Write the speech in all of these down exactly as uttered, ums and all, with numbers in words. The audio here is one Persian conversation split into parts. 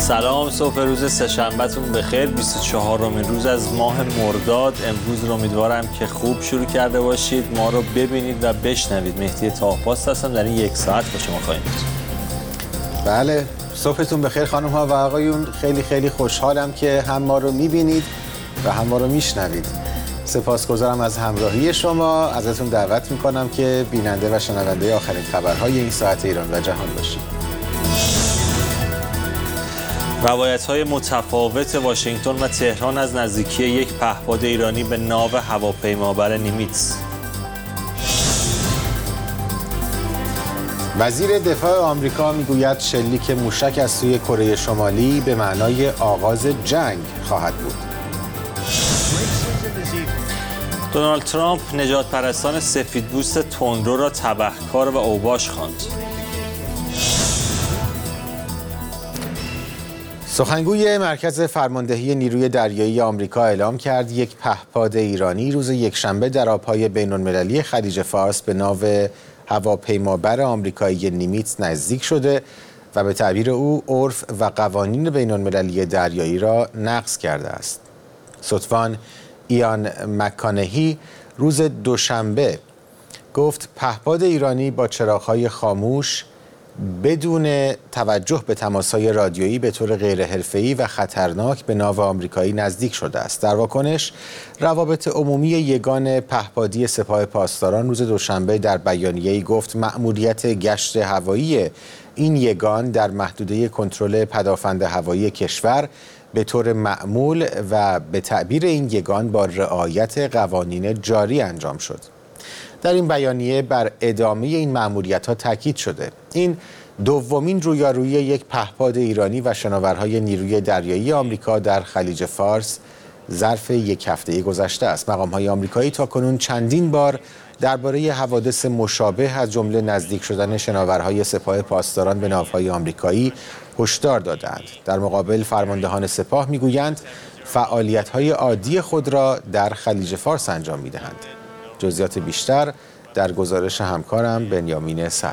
سلام، صبح روز سه‌شنبه‌تون بخیر. بیست و چهارمین روز از ماه مرداد. امروز رو امیدوارم که خوب شروع کرده باشید، ما رو ببینید و بشنوید. مهدی تاه‌پاست هستم، در این یک ساعت با شما خواهیم بود. بله، صبحتون بخیر خانم ها و آقایون. خیلی خیلی خوشحالم که هم ما رو میبینید و هم ما رو میشنوید. سپاسگزارم از همراهی شما. ازتون دعوت میکنم که بیننده و شنونده آخرین خبرهای این ساعت ایران و جهان باشید. روایت‌های متفاوت واشنگتن و تهران از نزدیکی یک پهپاد ایرانی به ناو هواپیمابر نیمیتز. وزیر دفاع آمریکا میگوید شلیک موشک از سوی کره شمالی به معنای آغاز جنگ خواهد بود. دونالد ترامپ نجات پرستان سفیدپوست تندرو را تبهکار و اوباش خواند. سخنگوی مرکز فرماندهی نیروی دریایی آمریکا اعلام کرد یک پهپاد ایرانی روز یکشنبه در آبهای بین‌المللی خلیج فارس به ناو هواپیمابر آمریکایی نیمیتز نزدیک شده و به تعبیر او عرف و قوانین بین‌المللی دریایی را نقض کرده است. ستوان ایان مکانهی روز دوشنبه گفت پهپاد ایرانی با چراغ‌های خاموش بدون توجه به تماس‌های رادیویی به طور غیرحرفه‌ای و خطرناک به ناو آمریکایی نزدیک شده است. در واکنش، روابط عمومی یگان پهپادی سپاه پاسداران روز دوشنبه در بیانیه‌ای گفت مأموریت گشت هوایی این یگان در محدوده کنترل پدافند هوایی کشور به طور معمول و به تعبیر این یگان با رعایت قوانین جاری انجام شد. در این بیانیه بر ادامه این مأموریت‌ها تاکید شده. این دومین رویارویی یک پهپاد ایرانی و شناورهای نیروی دریایی آمریکا در خلیج فارس ظرف یک هفته گذشته است. مقام‌های آمریکایی تاکنون چندین بار درباره حوادث مشابه از جمله نزدیک شدن شناورهای سپاه پاسداران به ناوهای آمریکایی هشدار دادند. در مقابل فرماندهان سپاه میگویند فعالیت‌های عادی خود را در خلیج فارس انجام می‌دهند. جزئیات بیشتر در گزارش همکارم بنیامین صدر.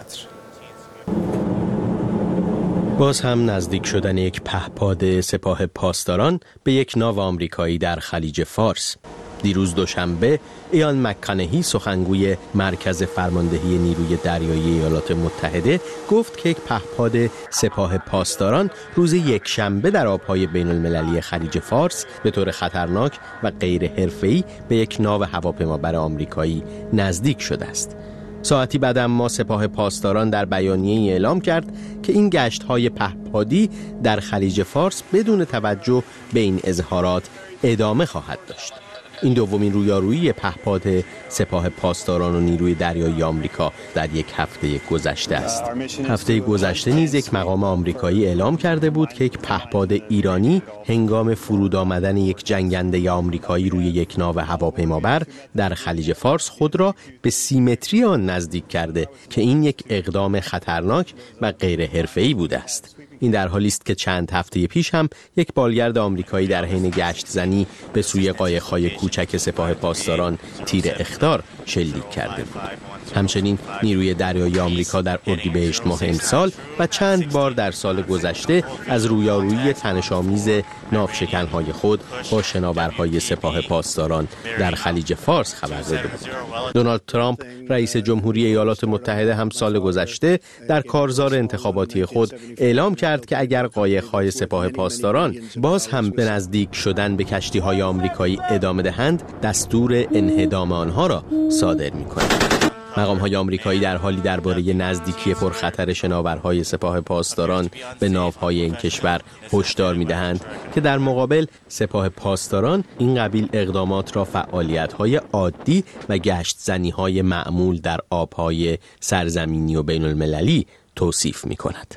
باز هم نزدیک شدن یک پهپاد سپاه پاسداران به یک ناو آمریکایی در خلیج فارس. دیروز دوشنبه ایان مکانهی سخنگوی مرکز فرماندهی نیروی دریایی ایالات متحده گفت که یک پهپاد سپاه پاسداران روز یکشنبه در آبهای بین المللی خلیج فارس به طور خطرناک و غیر حرفه‌ای به یک ناو هواپیمابر آمریکایی نزدیک شده است. ساعتی بعد اما سپاه پاسداران در بیانیه‌ای اعلام کرد که این گشت‌های پهپادی در خلیج فارس بدون توجه به این اظهارات ادامه خواهد داشت. این دومین رویارویی پهپاد سپاه پاسداران و نیروی دریایی آمریکا در یک هفته گذشته است. هفته گذشته نیز یک مقام آمریکایی اعلام کرده بود که یک پهپاد ایرانی هنگام فرود آمدن یک جنگنده آمریکایی روی یک ناو هواپیمابر در خلیج فارس خود را به سیمتری آن نزدیک کرده که این یک اقدام خطرناک و غیر حرفه‌ای بوده است. این در حالی است که چند هفته پیش هم یک بالگرد آمریکایی در حین گشت زنی به سوی قایق‌های کوچک سپاه پاسداران تیر اخطار شلیک کرده بود. همچنین نیروی دریایی آمریکا در اردیبهشت ماه امسال و چند بار در سال گذشته از رویارویی تنش‌آمیز ناوشکن‌های خود با شناورهای سپاه پاسداران در خلیج فارس خبر داده بود. دونالد ترامپ رئیس جمهوری ایالات متحده هم سال گذشته در کارزار انتخاباتی خود اعلام کرد که اگر قایق‌های سپاه پاسداران باز هم به نزدیک شدن به کشتی‌های آمریکایی ادامه دهند، دستور انهدام آنها را صادر می‌کند. مقام‌های آمریکایی در حالی درباره نزدیکی پرخطر شناورهای سپاه پاسداران به ناوهای این کشور هشدار می‌دهند که در مقابل سپاه پاسداران این قبیل اقدامات را فعالیت‌های عادی و گشت‌زنی‌های معمول در آب‌های سرزمینی و بین‌المللی توصیف می‌کند.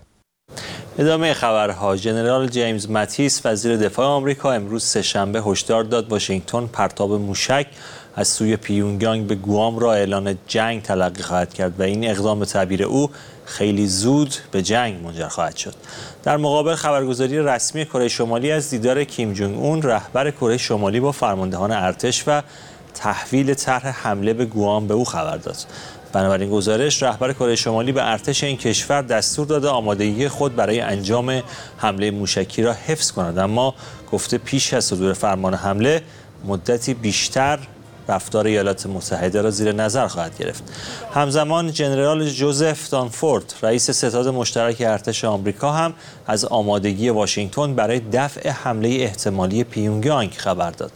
ادامه خبرها. ژنرال جیمز ماتیس وزیر دفاع آمریکا امروز سه‌شنبه هشدار داد واشنگتن پرتاب موشک از سوی پیونگیانگ به گوام را اعلان جنگ تلقی خواهد کرد و این اقدام به تعبیر او خیلی زود به جنگ منجر خواهد شد. در مقابل خبرگزاری رسمی کره شمالی از دیدار کیم جونگ اون رهبر کره شمالی با فرماندهان ارتش و تحویل طرح حمله به گوام به او خبر داد. بنابراین گزارش رهبر کره شمالی به ارتش این کشور دستور داده آمادگی خود برای انجام حمله موشکی را حفظ کند، اما گفته پیش از صدور فرمان حمله مدتی بیشتر رفتار ایالات متحده را زیر نظر خواهد گرفت. همزمان ژنرال جوزف دانفورد رئیس ستاد مشترک ارتش آمریکا هم از آمادگی واشنگتن برای دفع حمله احتمالی پیونگیانگ خبر داد.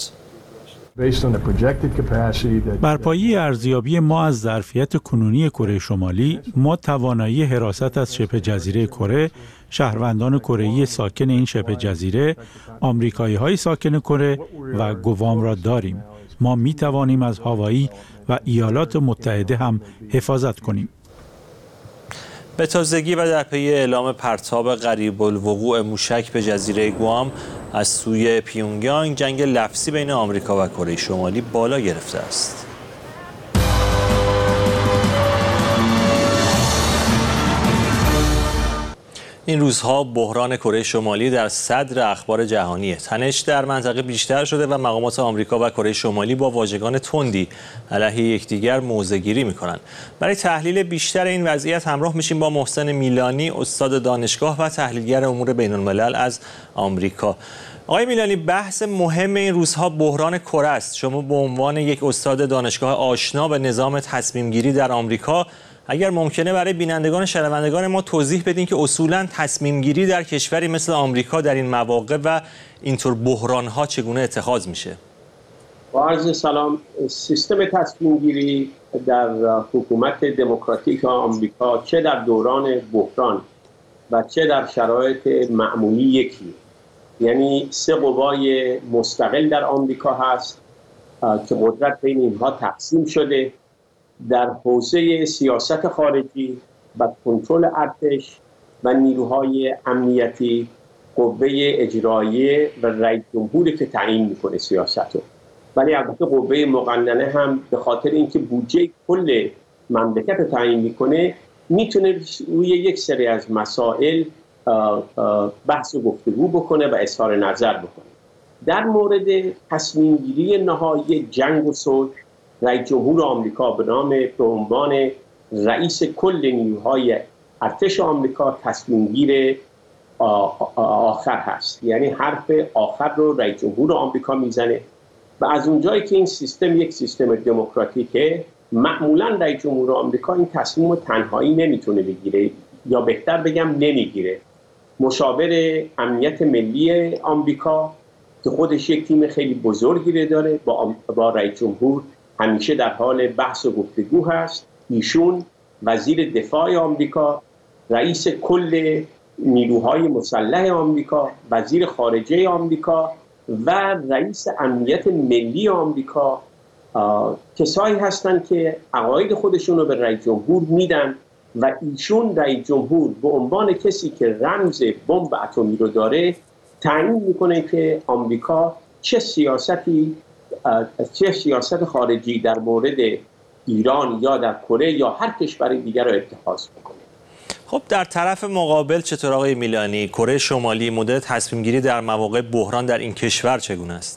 بر پایه ارزیابی ما از ظرفیت کنونی کره شمالی، ما توانایی حراست از شبه جزیره کره، شهروندان کره‌ای ساکن این شبه جزیره، آمریکایی‌های ساکن کره و گوام را داریم. ما می توانیم از هاوایی و ایالات متحده هم حفاظت کنیم. به تازگی و در پی اعلام پرتاب قریب الوقوع موشک به جزیره گوام از سوی پیونگیانگ، جنگ لفظی بین آمریکا و کره شمالی بالا گرفته است. این روزها بحران کره شمالی در صدر اخبار جهانیه. تنش در منطقه بیشتر شده و مقامات آمریکا و کره شمالی با واژگان تندی علیه یکدیگر موضع‌گیری می‌کنند. برای تحلیل بیشتر این وضعیت همراه میشیم با محسن میلانی، استاد دانشگاه و تحلیلگر امور بین‌الملل از آمریکا. آقای میلانی، بحث مهم این روزها بحران کره است. شما به عنوان یک استاد دانشگاه آشنا به نظام تصمیم‌گیری در آمریکا، اگر ممکنه برای بینندگان شنوندگان ما توضیح بدین که اصولاً تصمیم گیری در کشوری مثل آمریکا در این مواقع و اینطور بحران‌ها چگونه اتخاذ میشه؟ با عرض سلام، سیستم تصمیم گیری در حکومت دموکراتیک آمریکا چه در دوران بحران و چه در شرایط معمولی یکی، یعنی سه قوای مستقل در آمریکا هست که قدرت بین اینها تقسیم شده. در حوزه سیاست خارجی و کنترل ارتش و نیروهای امنیتی، قوه اجراییه و رئیس جمهوری که تعیین میکنه سیاست رو. ولی البته قوه مقننه هم به خاطر اینکه بودجه کل مملکت رو تعیین میکنه، میتونه روی یک سری از مسائل بحث و گفتگو بکنه و اظهار نظر بکنه. در مورد تصمیم گیری نهایی جنگ و صلح، رئیس جمهور آمریکا به نام به عنوان رئیس کل نیروهای ارتش آمریکا تصمیم گیر آخر هست، یعنی حرف آخر رو رئیس جمهور آمریکا میزنه و از اونجایی که این سیستم یک سیستم دموکراتیکه، معمولا رئیس جمهور آمریکا این تصمیم رو تنهایی نمیتونه بگیره، یا بهتر بگم نمیگیره. مشاور امنیت ملی آمریکا که خودش یک تیم خیلی بزرگی داره با با رئیس جمهور همیشه در حال بحث و گفتگو هست. ایشون وزیر دفاع آمریکا، رئیس کل نیروهای مسلح آمریکا، وزیر خارجه آمریکا و رئیس امنیت ملی آمریکا کسایی هستند که عقاید خودشون رو به رئیس جمهور میدن و ایشون رئیس جمهور به عنوان کسی که رمز بمب اتمی رو داره تعیین میکنه که آمریکا چه سیاستی چه سیاست خارجی در مورد ایران یا در کره یا هر کشور دیگر رو اتخاذ بکنه. خب در طرف مقابل چطور آقای میلانی، کره شمالی مدل تصمیم گیری در مواقع بحران در این کشور چگونه است؟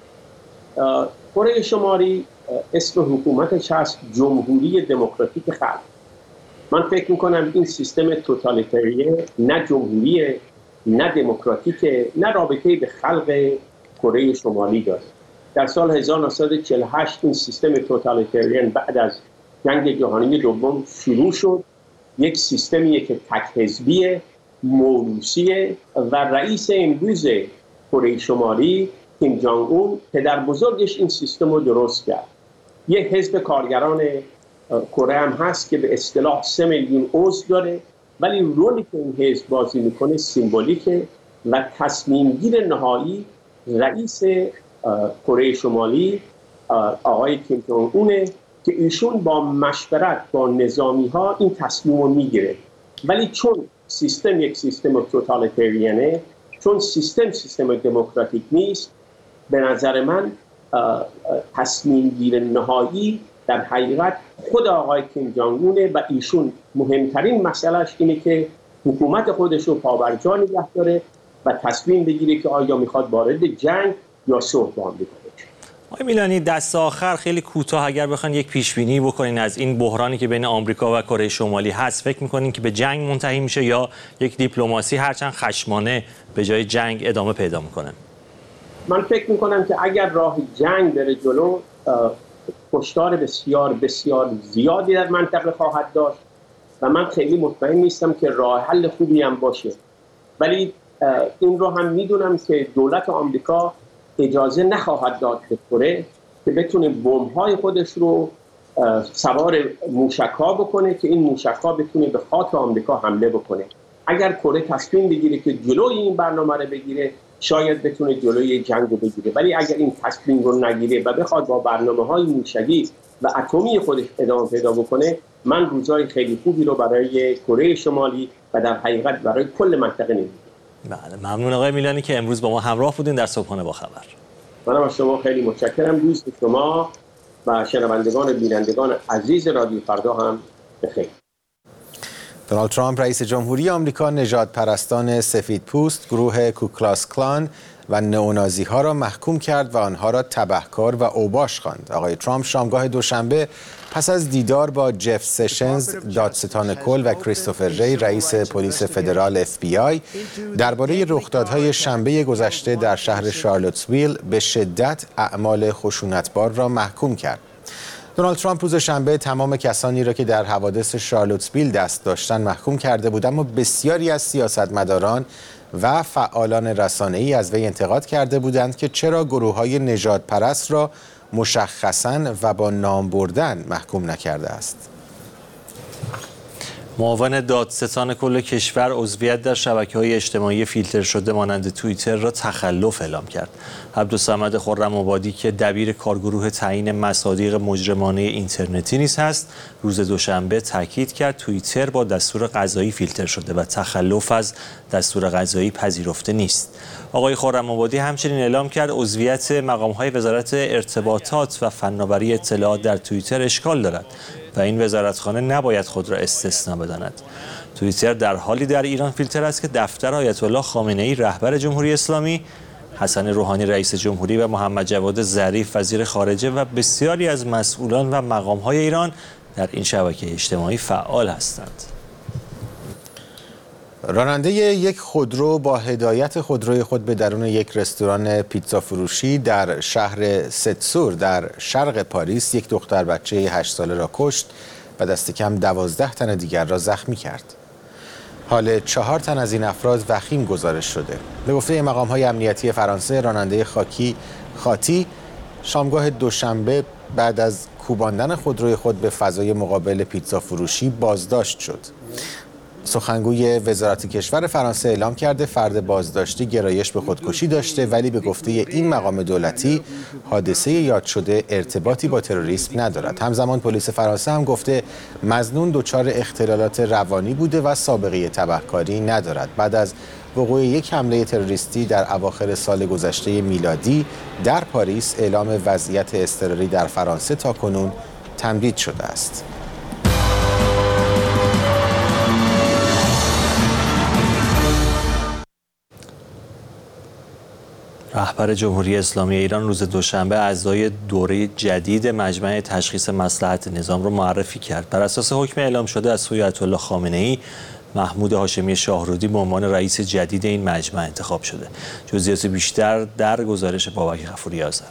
کره شمالی اسم حکومتش هست جمهوری دموکراتیک خلق. من فکر میکنم این سیستم توتالیتریه، نه جمهوریه نه دموکراتیکه، نه رابطه‌ای به خلق کره شمالی داره. در سال هزار و نهصد و چهل و هشت این سیستم توتالیتریان بعد از جنگ جهانی دوم شروع شد. یک سیستمیه که تک حزبیه، موروثیه و رئیس امروز کره شمالی کیم جانگ اون پدر بزرگش این سیستم رو درست کرد. یک حزب کارگران کره هم هست که به اصطلاح سه میلیون عضو داره، ولی رولی که این حزب بازی میکنه سیمبولیکه و تصمیم گیر نهایی رئیس کره شمالی آقای کیم جانگ اونه که ایشون با مشورت با نظامی ها این تصمیم رو میگیره. ولی چون سیستم یک سیستم توتالیتریانه، چون سیستم سیستم دموکراتیک نیست، به نظر من تصمیم گیر نهایی در حقیقت خود آقای کیم جانگ اونه و ایشون مهمترین مسئلهش اینه که حکومت خودش رو پابرجا نگه داره و تصمیم بگیره که آیا میخواد وارد جنگ یا صلح با آمریکا بشه. آقای میلانی، دست آخر خیلی کوتاه اگر بخواید یک پیش بینی بکنین از این بحرانی که بین آمریکا و کره شمالی هست، فکر می‌کنین که به جنگ منتهی میشه یا یک دیپلماسی هرچند خشمانه به جای جنگ ادامه پیدا میکنه؟ من فکر میکنم که اگر راه جنگ بره جلو، کشتار بسیار بسیار زیادی در منطقه خواهد داشت و من خیلی مطمئن نیستم که راه حل خوبی هم باشه. ولی این رو هم میدونم که دولت آمریکا اجازه نخواهد داد به کره که بتونه بمب‌های خودش رو سوار موشک‌ها بکنه که این موشک‌ها بتونه به خاک آمریکا حمله بکنه. اگر کره تصمیم بگیره که جلوی این برنامه رو بگیره، شاید بتونه جلوی جنگ رو بگیره. ولی اگر این تصمیم رو نگیره و بخواد با برنامه‌های موشکی و اتمی خودش ادامه پیدا بکنه، من روزای خیلی خوبی رو برای کره شمالی و در حقیقت برای کل منطقه نمی‌بینم. بله، ممنون آقای میلانی که امروز با ما همراه بودین در صبحانه با خبر. منم از شما خیلی متشکرم. روز شما و شنوندگان و بینندگان عزیز رادیو فردا هم بخیر. دونالد ترامپ رئیس جمهوری آمریکا نژاد پرستان سفیدپوست، گروه کوکلاس کلان و نئونازی ها را محکوم کرد و آنها را تبهکار و اوباش خواند. آقای ترامپ شامگاه دوشنبه پس از دیدار با جف سشنز دادستان کل و کریستوفر ری رئیس پلیس فدرال اف بی آی درباره رخدادهای شنبه گذشته در شهر شارلوتسویل به شدت اعمال خشونتبار را محکوم کرد. دونالد ترامپ روز شنبه تمام کسانی را که در حوادث شارلوتسویل دست داشتند محکوم کرده بود، اما بسیاری از سیاستمداران و فعالان رسانه‌ای از وی انتقاد کرده بودند که چرا گروه‌های نژادپرست را مشخصاً و با نام بردن محکوم نکرده است. معاون دادستان کل کشور عضویت در شبکه‌های اجتماعی فیلتر شده مانند توییتر را تخلف اعلام کرد. عبدالصمد خرم‌آبادی که دبیر کارگروه تعیین مصادیق مجرمانه اینترنتی نیز هست، روز دوشنبه تاکید کرد توییتر با دستور قضایی فیلتر شده و تخلف از دستور قضایی پذیرفته نیست. آقای خرم‌آبادی همچنین اعلام کرد عضویت مقام‌های وزارت ارتباطات و فناوری اطلاعات در توییتر اشکال دارد و این وزارتخانه نباید خود را استثنا بداند. توییتر در حالی در ایران فیلتر است که دفتر آیت الله خامنه‌ای رهبر جمهوری اسلامی، حسن روحانی رئیس جمهوری و محمد جواد ظریف وزیر خارجه و بسیاری از مسئولان و مقام‌های ایران در این شبکه اجتماعی فعال هستند. راننده یک خودرو با هدایت خودروی خود به درون یک رستوران پیتزا فروشی در شهر ستسور در شرق پاریس یک دختر بچه هشت ساله را کشت و دست کم دوازده تن دیگر را زخمی کرد. حال چهار تن از این افراد وخیم گزارش شده. به گفته مقام‌های امنیتی فرانسه، راننده خاکی خاطی شامگاه دوشنبه بعد از کوباندن خودروی خود به فضای مقابل پیتزا فروشی بازداشت شد. سخنگوی وزارت کشور فرانسه اعلام کرده فرد بازداشتی گرایش به خودکشی داشته، ولی به گفته این مقام دولتی حادثه یاد شده ارتباطی با تروریسم ندارد. همزمان پلیس فرانسه هم گفته مظنون دچار اختلالات روانی بوده و سابقه تبهکاری ندارد. بعد از وقوع یک حمله تروریستی در اواخر سال گذشته میلادی در پاریس، اعلام وضعیت اضطراری در فرانسه تاکنون تمدید شده است. رهبر جمهوری اسلامی ایران روز دوشنبه اعضای دوره جدید مجمع تشخیص مصلحت نظام را معرفی کرد. بر اساس حکم اعلام شده از سوی آیت الله خامنه‌ای، محمود هاشمی شاهرودی به عنوان رئیس جدید این مجمع انتخاب شده. جزئیات بیشتر در گزارش بابک غفوری آذر.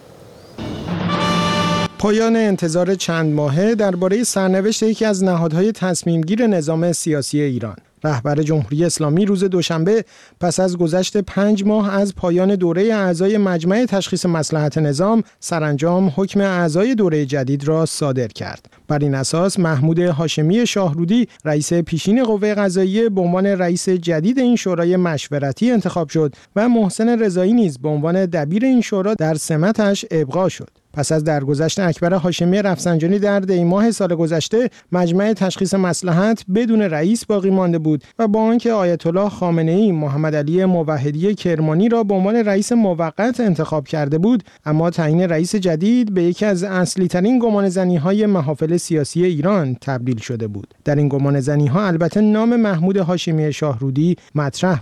پایان انتظار چند ماهه درباره سرنوشت یکی از نهادهای تصمیمگیر نظام سیاسی ایران. رهبر جمهوری اسلامی روز دوشنبه پس از گذشت پنج ماه از پایان دوره اعضای مجمع تشخیص مصلحت نظام سرانجام حکم اعضای دوره جدید را صادر کرد. بر این اساس محمود هاشمی شاهرودی رئیس پیشین قوه قضاییه به عنوان رئیس جدید این شورای مشورتی انتخاب شد و محسن رضایی نیز به عنوان دبیر این شورا در سمتش ابقا شد. پس از درگذشت اکبر هاشمی رفسنجانی در دی ماه سال گذشته، مجمع تشخیص مصلحت بدون رئیس باقی مانده بود و با آنکه آیت الله خامنه‌ای محمد علی موحدی کرمانی را به عنوان رئیس موقت انتخاب کرده بود، اما تعیین رئیس جدید به یکی از اصلی ترین گمانه‌زنی‌های محافل سیاسی ایران تبدیل شده بود. در این گمانه‌زنی‌ها البته نام محمود هاشمی شاهرودی مطرح بود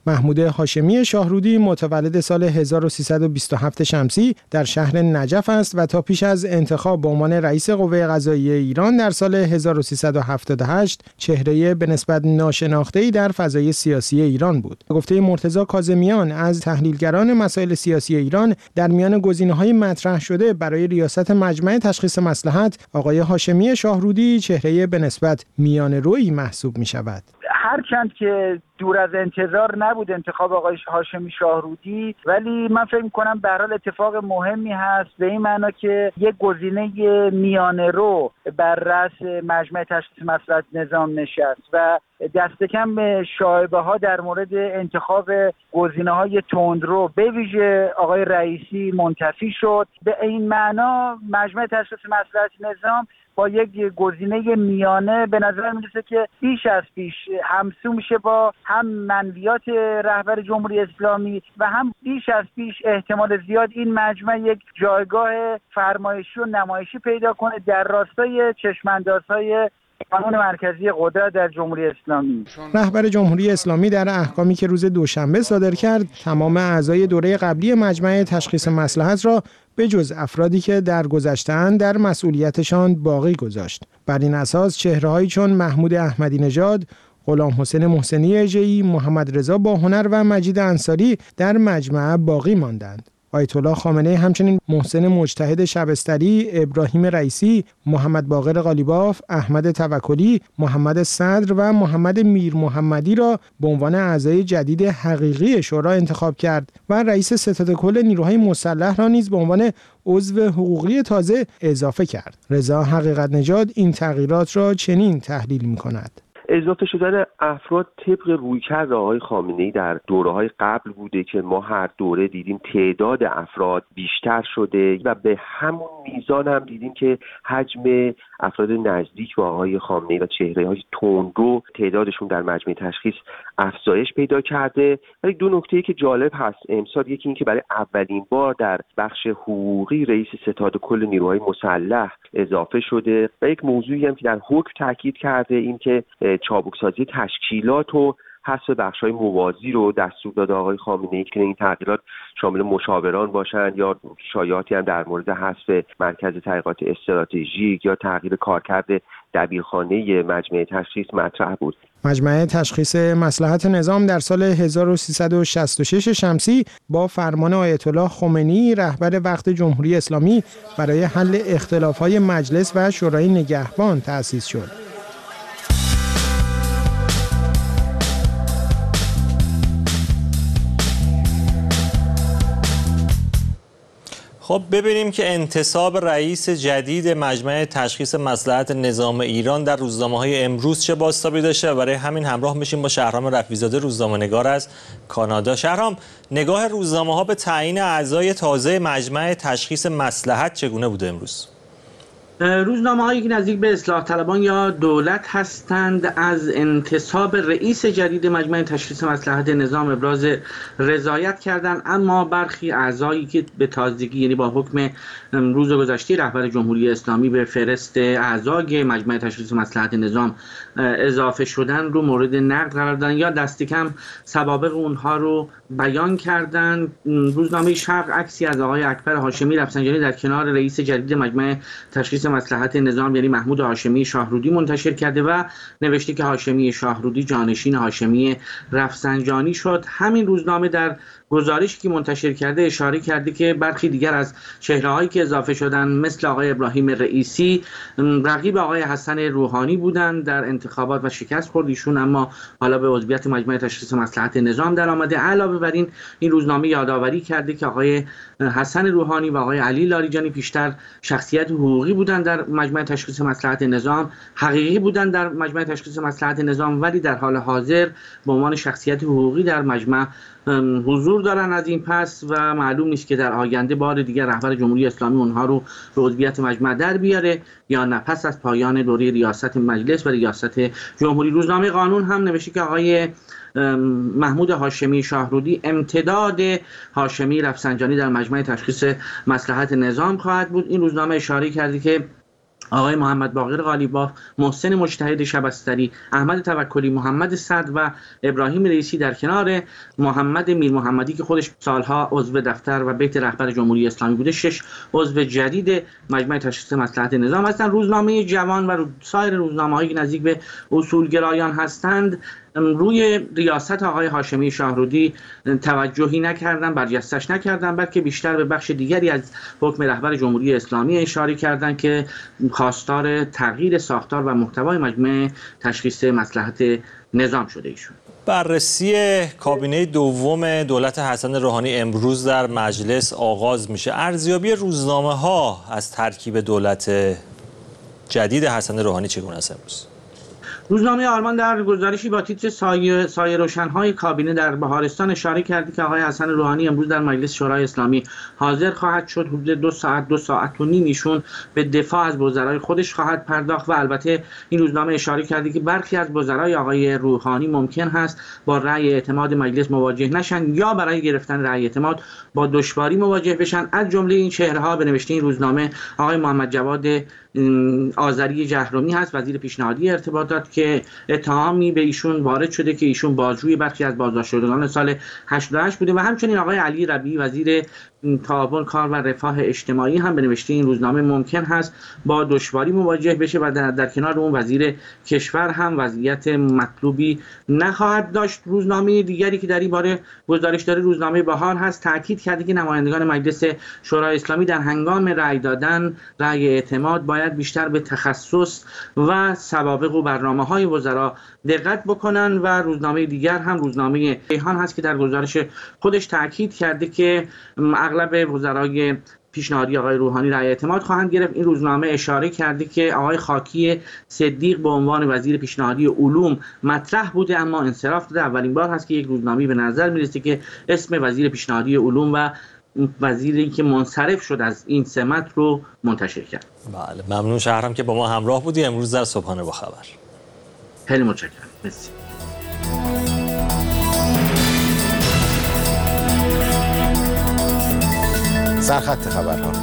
محمود هاشمی شاهرودی متولد سال هزار و سیصد و بیست و هفت شمسی در شهر نجف است و تا پیش از انتخاب به عنوان رئیس قوه قضاییه ایران در سال هزار و سیصد و هفتاد و هشت چهره به نسبت ناشناخته‌ای در فضای سیاسی ایران بود. گفته مرتضی کاظمیان از تحلیلگران مسائل سیاسی ایران، در میان گزینه‌های مطرح شده برای ریاست مجمع تشخیص مصلحت، آقای هاشمی شاهرودی چهره به نسبت میانه‌رویی محسوب می‌شود. هرچند که دور از انتظار نبود انتخاب آقای هاشمی شاهرودی، ولی من فکر می‌کنم به هر حال اتفاق مهمی هست، به این معنا که یک گزینه میانه رو بر رأس مجمع تشخیص مصلحت نظام نشست و دست کم شایبه‌ها در مورد انتخاب گزینه‌های تندرو به ویژه آقای رئیسی منتفی شد. به این معنا مجمع تشخیص مصلحت نظام با یک گزینه میانه به نظر میرسه که بیش از پیش همسو میشه با هم منویات رهبر جمهوری اسلامی و هم بیش از پیش احتمال زیاد این مجمع یک جایگاه فرمایشی و نمایشی پیدا کنه در راستای چشم‌اندازهای قانون مرکزی قدرت در جمهوری اسلامی. رهبر جمهوری اسلامی در احکامی که روز دوشنبه صادر کرد، تمام اعضای دوره قبلی مجمع تشخیص مصلحت را به جز افرادی که در گذشته‌اند در مسئولیتشان باقی گذاشت. بر این اساس چهره‌هایی چون محمود احمدی نژاد، غلام حسین محسنی اژه‌ای، محمد رضا باهنر و مجید انصاری در مجمع باقی ماندند. آیت الله خامنه‌ای همچنین محسن مجتهد شبستری، ابراهیم رئیسی، محمد باقر قالیباف، احمد توکلی، محمد صدر و محمد میر محمدی را به عنوان اعضای جدید حقیقی شورا انتخاب کرد و رئیس ستاد کل نیروهای مسلح را نیز به عنوان عضو حقوقی تازه اضافه کرد. رضا حقیقت نژاد این تغییرات را چنین تحلیل می‌کند: اضافه شدن افراد طبق رویکرد آقای خامنه‌ای در دوره‌های قبل بوده که ما هر دوره دیدیم تعداد افراد بیشتر شده و به همون میزان هم دیدیم که حجم افراد نزدیک با آقای خامنه‌ای و چهره‌های تندرو تعدادشون در مجمع تشخیص افزایش پیدا کرده. ولی دو نکته‌ای که جالب هست امسال، یکی این که برای اولین بار در بخش حقوقی رئیس ستاد کل نیروهای مسلح اضافه شده و یک موضوعی هم که در حکم تاکید کرده این که چابکسازی تشکیلات و حذف بخش‌های موازی رو دستور داده آقای خامنه‌ای که این تغییرات شامل مشاوران باشند یا شایعاتی هم در مورد حذف مرکز تحقیقات استراتژیک یا تغییر کارکرد دبیرخانه مجمع تشخیص مطرح بود. مجمع تشخیص مصلحت نظام در سال هزار و سیصد و شصت و شش شمسی با فرمان آیت الله خمینی رهبر وقت جمهوری اسلامی برای حل اختلاف‌های مجلس و شورای نگهبان تأسیس شد. خب ببینیم که انتصاب رئیس جدید مجمع تشخیص مصلحت نظام ایران در روزنامه‌های امروز چه بازتابی داشته و برای همین همراه میشیم با شهرام رفیع‌زاده روزنامه‌نگار از کانادا. شهرام، نگاه روزنامه‌ها به تعیین اعضای تازه مجمع تشخیص مصلحت چگونه بوده امروز؟ روزنامه‌هایی که نزدیک به اصلاح طلبان یا دولت هستند از انتصاب رئیس جدید مجمع تشخیص مصلحت نظام ابراز رضایت کردند، اما برخی اعضایی که به تازگی یعنی با حکم روز گذشته رهبر جمهوری اسلامی به فهرست اعضای مجمع تشخیص مصلحت نظام اضافه شدن رو مورد نقد قرار دادن یا دست کم سوابق اونها رو بیان کردن. روزنامه شرق عکسی از آقای اکبر هاشمی رفسنجانی در کنار رئیس جدید مجمع تشخیص مصلحت نظام یعنی محمود هاشمی شاهرودی منتشر کرده و نوشته که هاشمی شاهرودی جانشین هاشمی رفسنجانی شد. همین روزنامه در گزارشی که منتشر کرده اشاره کرده که برخی دیگر از چهره‌هایی که اضافه شدن مثل آقای ابراهیم رئیسی رقیب آقای حسن روحانی بودند در انتخابات و شکست خورد ایشون، اما حالا به عضویت مجمع تشخیص مصلحت نظام درآمده. علاوه بر این این روزنامه یادآوری کرده که آقای حسن روحانی و آقای علی لاریجانی پیشتر شخصیت حقوقی بودند در مجمع تشخیص مصلحت نظام، حقیقی بودند در مجمع تشخیص مصلحت نظام، ولی در حال حاضر به عنوان شخصیت حقوقی در مجمع حضور دارن از این پس و معلوم نیست که در آینده بار دیگر رهبر جمهوری اسلامی اونها رو به عضویت مجمع در بیاره یا نه پس از پایان دوره ریاست مجلس و ریاست جمهوری. روزنامه قانون هم نوشته که آقای محمود هاشمی شاهرودی امتداد هاشمی رفسنجانی در مجمع تشخیص مصلحت نظام خواهد بود. این روزنامه اشاره کرده که آقای محمد باقر قالیباف، محسن مجتهد شبستری، احمد توکلی، محمد صدر و ابراهیم رئیسی در کنار محمد میر محمدی که خودش سالها عضو دفتر و بیت رهبر جمهوری اسلامی بوده، شش عضو جدید مجمع تشخیص مصلحت نظام هستند. روزنامه جوان و سایر روزنامه‌هایی که نزدیک به اصولگرایان هستند روی ریاست آقای هاشمی شاهرودی توجهی نکردن، برجستش نکردن، بلکه بیشتر به بخش دیگری از حکم رهبر جمهوری اسلامی اشاره کردند که خواستار تغییر ساختار و محتوای مجمع تشخیص مصلحت نظام شده ایشون. بررسی کابینه دوم دولت حسن روحانی امروز در مجلس آغاز میشه. ارزیابی روزنامه ها از ترکیب دولت جدید حسن روحانی چگونه است امروز؟ روزنامه آرمان در گزارشی با تیتر سایه, سایه روشن‌های کابینه در بهارستان اشاره کرده که آقای حسن روحانی امروز در مجلس شورای اسلامی حاضر خواهد شد. حدود دو ساعت دو ساعت و نیم ایشون به دفاع از وزرای خودش خواهد پرداخت و البته این روزنامه اشاره کرده که برخی از وزرای آقای روحانی ممکن هست با رأی اعتماد مجلس مواجه نشن یا برای گرفتن رأی اعتماد با دشواری مواجه بشن. از جمله این چهره‌ها به نوشته این روزنامه آقای محمد جواد آذری جهرومی هست، وزیر پیشنهادی ارتباطات، که اتهامی به ایشون وارد شده که ایشون بازجوی برخی از بازداشتشدگان سال هشتاد و هشت بوده و همچنین آقای علی ربیعی وزیر تعاون کار و رفاه اجتماعی هم به نوشته این روزنامه ممکن هست با دشواری مواجه بشه و در, در کنار اون وزیر کشور هم وضعیت مطلوبی نخواهد داشت. روزنامه دیگری که در این باره گزارش داره روزنامه بهار هست، تاکید کرده که نمایندگان مجلس شورای اسلامی در هنگام رأی دادن رأی اعتماد باید بیشتر به تخصص و سوابق و برنامه‌های وزرا دقت بکنن و روزنامه دیگر هم روزنامه کیهان هست که در گزارش خودش تاکید کرده که اغلب وزرای پیشنهادی آقای روحانی رأی اعتماد خواهند گرفت. این روزنامه اشاره کرده که آقای خاکی صدیق به عنوان وزیر پیشنهادی علوم مطرح بوده اما انصراف داده. اولین بار هست که یک روزنامه به نظر میرسه که اسم وزیر پیشنهادی علوم و وزیری که منصرف شد از این سمت رو منتشر کرد. بله، ممنون شهرام که با ما همراه بودی امروز در صبحانه با خبر. خیلی متشکرم. مرسی. سرخط خبرها.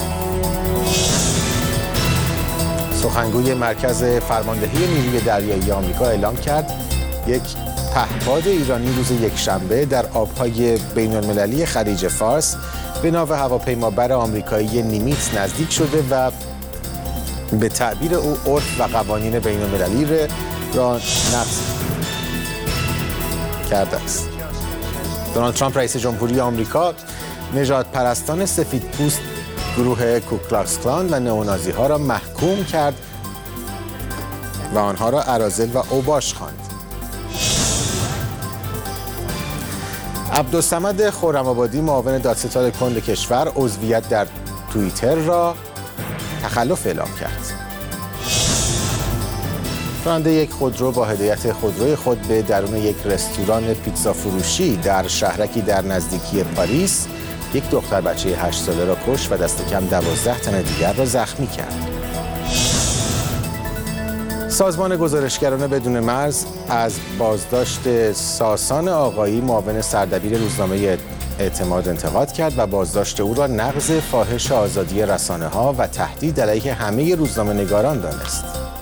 سخنگوی مرکز فرماندهی نیروی دریایی آمریکا اعلام کرد یک پهپاد ایرانی روز یکشنبه در آبهای بین‌المللی خلیج فارس به ناو هواپیمابر آمریکایی نیمیتز نزدیک شده و به تعبیر او عرف و قوانین بین‌المللی را نقض کرده است. دونالد ترامپ رئیس جمهوری آمریکا نژاد پرستان سفید پوست گروه کوکلاکس کلان و نئونازی ها را محکوم کرد و آنها را اراذل و اوباش خواند. عبدالصمد خرم‌آبادی معاون دادستان کل کشور عضویت در توییتر را تخلف اعلام کرد. راننده یک خودرو با هدایت خودروی خود به درون یک رستوران پیتزا فروشی در شهرکی در نزدیکی پاریس یک دختر بچه هشت ساله را کشت و دست کم دوازده تن دیگر را زخمی کرد. سازمان گزارشگران بدون مرز از بازداشت ساسان آقایی معاون سردبیر روزنامه اعتماد انتقاد کرد و بازداشت او را نقض فاحش آزادی رسانه‌ها و تهدید علیه همه روزنامه‌نگاران دانست.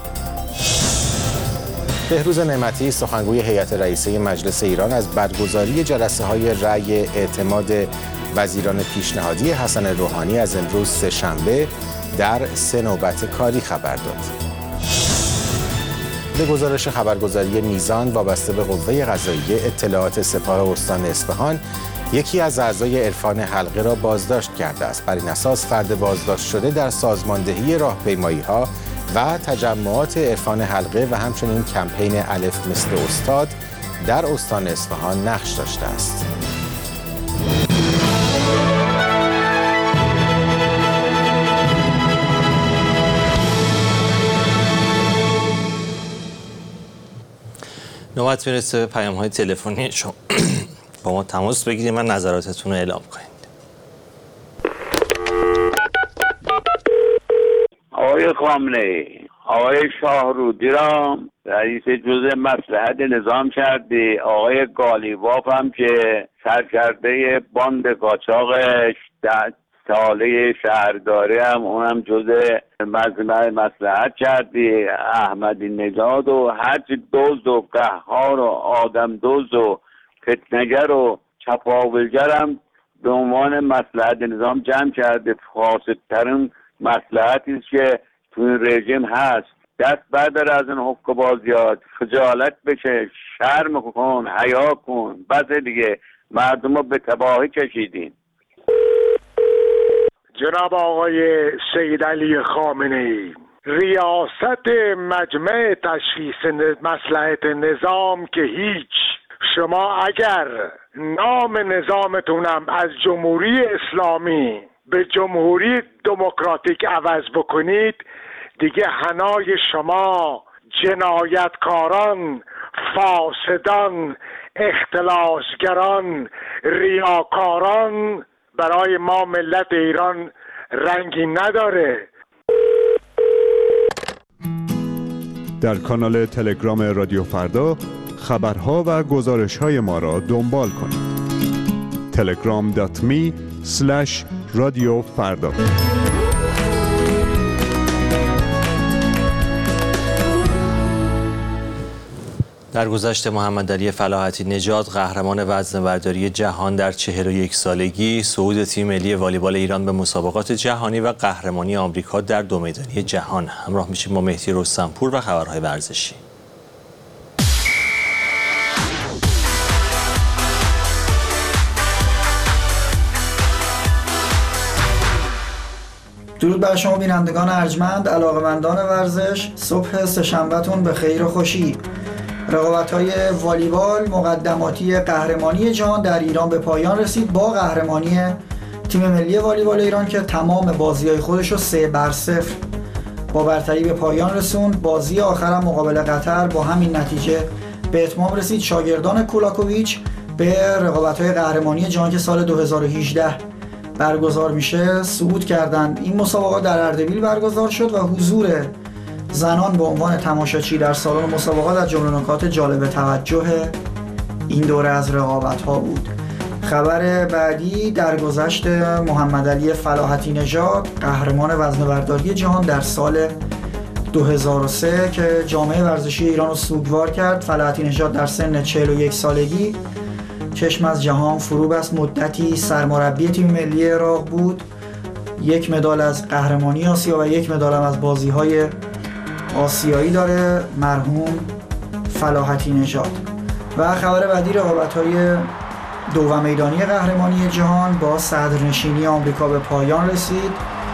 بهروز نعمتی سخنگوی هیئت رئیسه مجلس ایران از برگزاری جلسه‌های رأی اعتماد وزیران پیشنهادی حسن روحانی از امروز سه‌شنبه در سه نوبت کاری خبر داد. به گزارش خبرگزاری میزان وابسته به قوه قضاییه اطلاعات سپاه استان اصفهان یکی از اعضای عرفان حلقه را بازداشت کرده است. بر این اساس فرد بازداشت شده در سازماندهی راهپیمایی‌ها و تجمعات عرفان حلقه و همچنین کمپین الف مثل استاد در استان اصفهان نقش داشته است. نوبت میرسه به پیام‌های تلفنی شما. با ما تماس بگیرید و نظراتتون رو اعلام کنید. آقای خامنه‌ای، آقای شاهرودی را رئیس جزء مصلحت نظام کردی، آقای قالیباف هم که سرکرده باند قاچاق ساله شهرداری هم اونم جزء مجمع مصلحت کردی. احمدی نژاد و هرچی دزد و قهار و آدم دزد و فتنگر و چپاولگر هم به عنوان مصلحت نظام جمع کرده. فاسدترین مصلحتی که تو این رژیم هست. دست بردار از این حقوق بازیات، خجالت بشه، شرم کن، حیا کن. بس دیگه مردم رو به تباهی کشیدین. جناب آقای سید علی خامنه‌ای، ریاست مجمع تشخیص مصلحت نظام که هیچ، شما اگر نام نظامتونم از جمهوری اسلامی به جمهوری دموکراتیک عوض بکنید، دیگه حنای شما جنایتکاران، فاسدان، اختلاسگران، ریاکاران برای ما ملت ایران رنگی نداره. در کانال تلگرام رادیو فردا خبرها و گزارش‌های ما را دنبال کنید. تلگرام دات می اسلش رادیو فردا. در گذشته محمد علی فلاحتی نژاد قهرمان وزنه‌برداری جهان در چهل و یک سالگی، صعود تیم ملی والیبال ایران به مسابقات جهانی و قهرمانی آمریکا در دو میدانی جهان. همراه میشیم با مهدی رستمپور و خبرهای ورزشی. درود بر شما بینندگان ارجمند، علاقه‌مندان ورزش. صبح سه‌شنبه‌تون به خیر و خوشی. رقابت‌های والیبال مقدماتی قهرمانی جهان در ایران به پایان رسید با قهرمانی تیم ملی والیبال ایران که تمام بازی‌های خودش رو سه بر صفر با برتری به پایان رسوند. بازی آخر هم مقابل قطر با همین نتیجه به اتمام رسید. شاگردان کولاکوویچ به رقابت‌های قهرمانی جهان که سال دو هزار و هجده برگزار میشه صعود کردند. این مسابقات در اردبیل برگزار شد و حضور زنان به عنوان تماشاچی در سالن مسابقات از جمله نکات جالب توجه این دوره از رقابت‌ها بود. خبر بعدی درگذشت محمد علی فلاحتی نژاد، قهرمان وزنه‌برداری جهان در سال دو هزار و سه که جامعه ورزشی ایران رو سوگوار کرد. فلاحتی نژاد در سن چهل و یک سالگی چشم از جهان فرو بست. مدتی سرمربی تیم ملی عراق بود. یک مدال از قهرمانی آسیا و یک مدال از بازی‌های آسیایی داره مرحوم فلاحتی نژاد. و خبر بعدی رقابت‌های دو میدانی قهرمانی جهان با صدرنشینی آمریکا به پایان رسید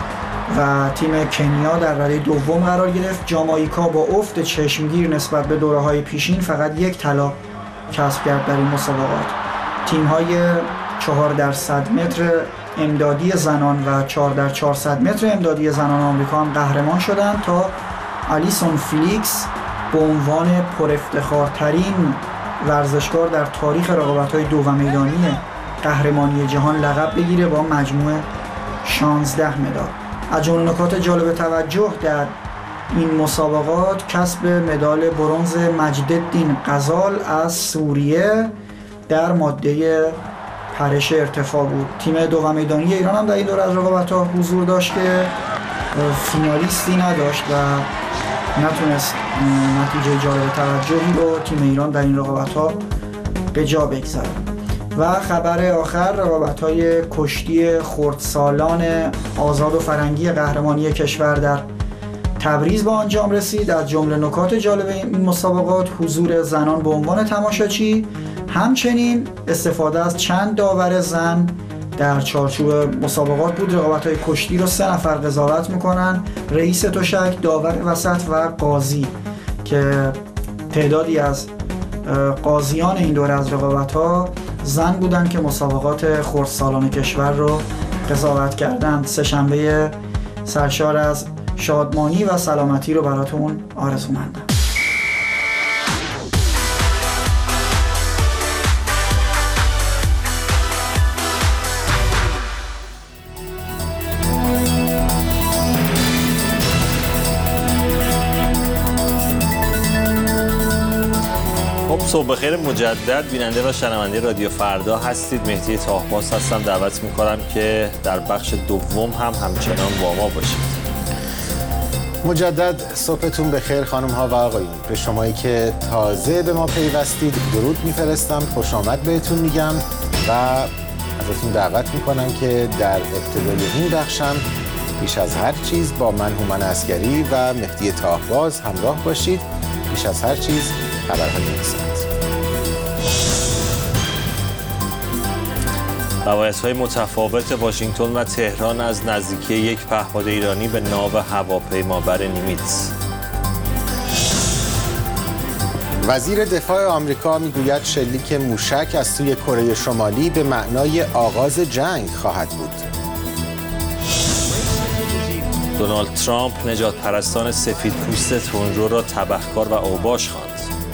و تیم کنیا در رده دوم قرار گرفت. جامائیکا با افت چشمگیر نسبت به دوره‌های پیشین فقط یک طلا کسب کرد در این مسابقات. تیم‌های چهار در صد متر امدادی زنان و چهار در چهارصد متر امدادی زنان آمریکا هم قهرمان شدند تا الیسون فلیکس به عنوان پر افتخارترین ورزشکار در تاریخ رقابت‌های دو میدانی قهرمانی جهان لقب بگیره با مجموع شانزده مدال. از جمله نکات جالب توجه در این مسابقات کسب مدال برنز مجدالدین غزال از سوریه در ماده پرش ارتفاع بود. تیم دو میدانی ایران هم در این دوره از رقابت‌ها حضور داشت که فینالیستی نداشت و نتونست نتیجه جالب توجهی رو تیم ایران در این رقابت‌ها به جا بگذاره. و خبر آخر رقابت‌های کشتی خردسالان آزاد و فرنگی قهرمانی کشور در تبریز با انجام رسید. از جمله نکات جالب این مسابقات حضور زنان به عنوان تماشاچی، همچنین استفاده از چند داور زن در چارچوب مسابقات بود. رقابت‌های کشتی رو سه نفر قضاوت میکنن: رئیس تشک، داور وسط و قاضی، که تعدادی از قاضیان این دوره از رقابت‌ها زن بودن که مسابقات خردسالان کشور رو قضاوت کردند. سه‌شنبه سرشار از شادمانی و سلامتی رو براتون آرزومندم. خب صبح بخیر مجدد بیننده و شنونده رادیو فردا هستید. مهدی طاهباز هستم. دعوت میکنم که در بخش دوم هم همچنان با ما باشید. مجدد صبحتون بخیر خانم ها و آقایون. به شمایی که تازه به ما پیوستید درود میفرستم، خوش آمد بهتون میگم و ازتون دعوت میکنم که در ابتدای این بخشم بیش از هر چیز با من هومن عسگری و مهدی طاهباز همراه باشید. بیش از هر چیز خبرهای نکسات. روایت‌های متفاوت واشنگتن و تهران از نزدیکی یک پهپاد ایرانی به ناو هواپیمابر نیمیتز. وزیر دفاع آمریکا میگوید شلیک موشک از سوی کره شمالی به معنای آغاز جنگ خواهد بود. دونالد ترامپ نجات پرستان سفیدپوست تندرو را تبهکار و اوباش خواند.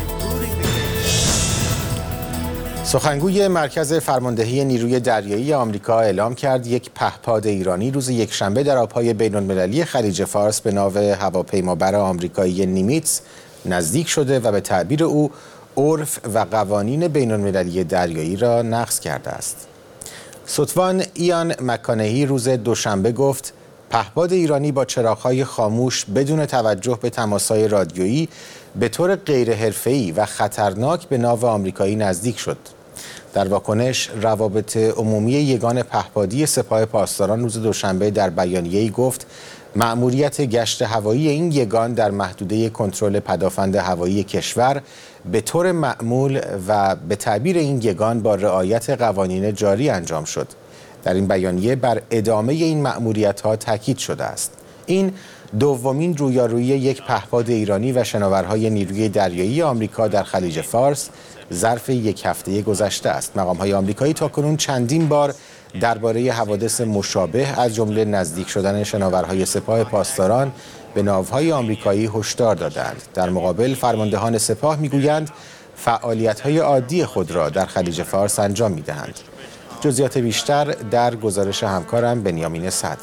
سخنگوی مرکز فرماندهی نیروی دریایی آمریکا اعلام کرد یک پهپاد ایرانی روز یکشنبه در آبهای بین‌المللی خلیج فارس به ناو هواپیمابر آمریکایی نیمیتز نزدیک شده و به تعبیر او عرف و قوانین بین‌المللی دریایی را نقض کرده است. ستوان ایان مکانهی روز دوشنبه گفت پهپاد ایرانی با چراغ‌های خاموش بدون توجه به تماس‌های رادیویی به طور غیرحرفه‌ای و خطرناک به ناو آمریکایی نزدیک شد. در واکنش روابط عمومی یگان پهپادی سپاه پاسداران روز دوشنبه در بیانیه‌ای گفت مأموریت گشت هوایی این یگان در محدوده کنترل پدافند هوایی کشور به طور معمول و به تعبیر این یگان با رعایت قوانین جاری انجام شد. در این بیانیه بر ادامه این مأموریت‌ها تاکید شده است. این دومین رویارویی یک پهپاد ایرانی و شناورهای نیروی دریایی آمریکا در خلیج فارس ظرف یک هفته گذشته است. مقام‌های آمریکایی تاکنون چندین بار درباره حوادث مشابه از جمله نزدیک شدن شناورهای سپاه پاسداران به ناوهای آمریکایی هشدار دادند. در مقابل فرماندهان سپاه میگویند فعالیت‌های عادی خود را در خلیج فارس انجام می‌دهند. جزئیات بیشتر در گزارش همکارم بنیامین صدر.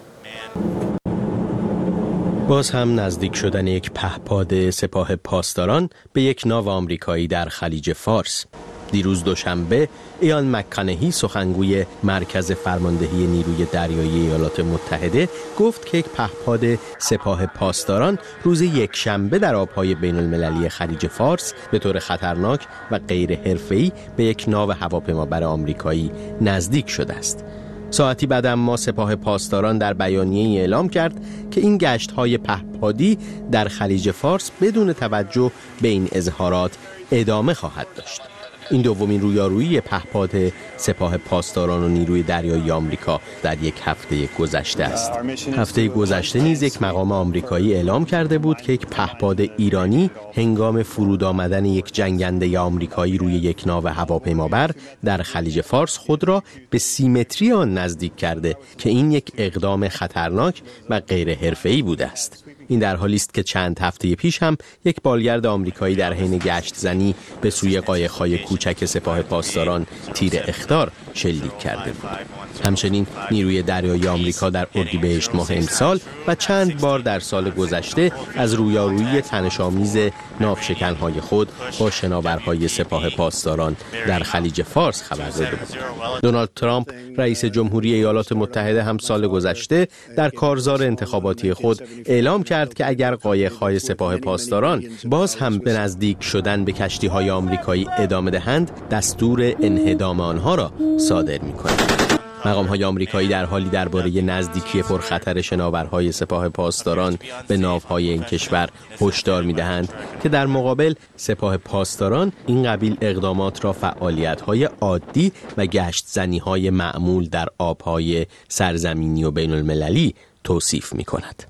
باز هم نزدیک شدن یک پهپاد سپاه پاسداران به یک ناو آمریکایی در خلیج فارس. دیروز دوشنبه ایان مکانهی سخنگوی مرکز فرماندهی نیروی دریایی ایالات متحده گفت که یک پهپاد سپاه پاسداران روز یکشنبه در آبهای بین المللی خلیج فارس به طور خطرناک و غیر حرفه‌ای به یک ناو هواپیمابر آمریکایی نزدیک شده است. ساعتی بعد اما سپاه پاسداران در بیانیه‌ای اعلام کرد که این گشت‌های پهپادی در خلیج فارس بدون توجه به این اظهارات ادامه خواهد داشت. این دومین رویارویی پهپاد سپاه پاسداران و نیروی دریایی آمریکا در یک هفته گذشته است. هفته گذشته نیز یک مقام آمریکایی اعلام کرده بود که یک پهپاد ایرانی هنگام فرود آمدن یک جنگنده آمریکایی روی یک ناو هواپیمابر در خلیج فارس خود را به سی متری آن نزدیک کرده که این یک اقدام خطرناک و غیر حرفه‌ای بوده است. این در حالی است که چند هفته پیش هم یک بالگرد آمریکایی در حین گشت زنی به سوی قایق‌های کوچک سپاه پاسداران تیر اخطار شلیک کرده بود. همچنین نیروی دریایی آمریکا در اردیبهشت ماه امسال و چند بار در سال گذشته از رویارویی تنش‌آمیز ناوشکن‌های خود با شناورهای سپاه پاسداران در خلیج فارس خبر داده بود. دونالد ترامپ رئیس جمهوری ایالات متحده هم سال گذشته در کارزار انتخاباتی خود اعلام کرد که اگر قایق‌های سپاه پاسداران باز هم به نزدیک شدن به کشتی‌های آمریکایی ادامه دهند، دستور انهدام آنها را صادر می‌کند. مقام‌های آمریکایی در حالی درباره نزدیکی پرخطر شناورهای سپاه پاسداران به ناوهای این کشور هشدار می‌دهند که در مقابل سپاه پاسداران این قبیل اقدامات را فعالیت‌های عادی و گشت زنی‌های معمول در آب‌های سرزمینی و بین‌المللی توصیف می‌کند.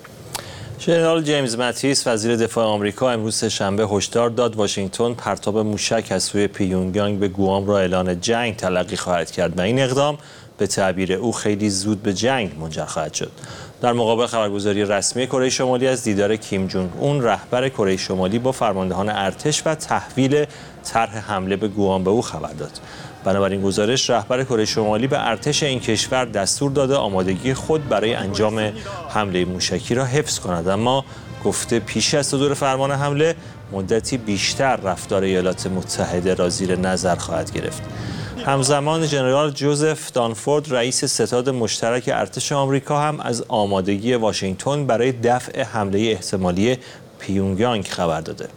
ژنرال جیمز ماتیس وزیر دفاع آمریکا امروز سه‌شنبه هشدار داد واشنگتن پرتاب موشک از سوی پیونگیانگ به گوام را اعلان جنگ تلقی خواهد کرد و این اقدام به تعبیر او خیلی زود به جنگ منجر خواهد شد. در مقابل خبرگزاری رسمی کره شمالی از دیدار کیم جونگ اون رهبر کره شمالی با فرماندهان ارتش و تحویل طرح حمله به گوام به او خبر داد. بنابراین گزارش رهبر کره شمالی به ارتش این کشور دستور داده آمادگی خود برای انجام حمله موشکی را حفظ کند، اما گفته پیش از صدور فرمان حمله مدتی بیشتر رفتار ایالات متحده را زیر نظر خواهد گرفت. همزمان ژنرال جوزف دانفورد رئیس ستاد مشترک ارتش آمریکا هم از آمادگی واشنگتن برای دفع حمله احتمالی پیونگیانگ خبر داده.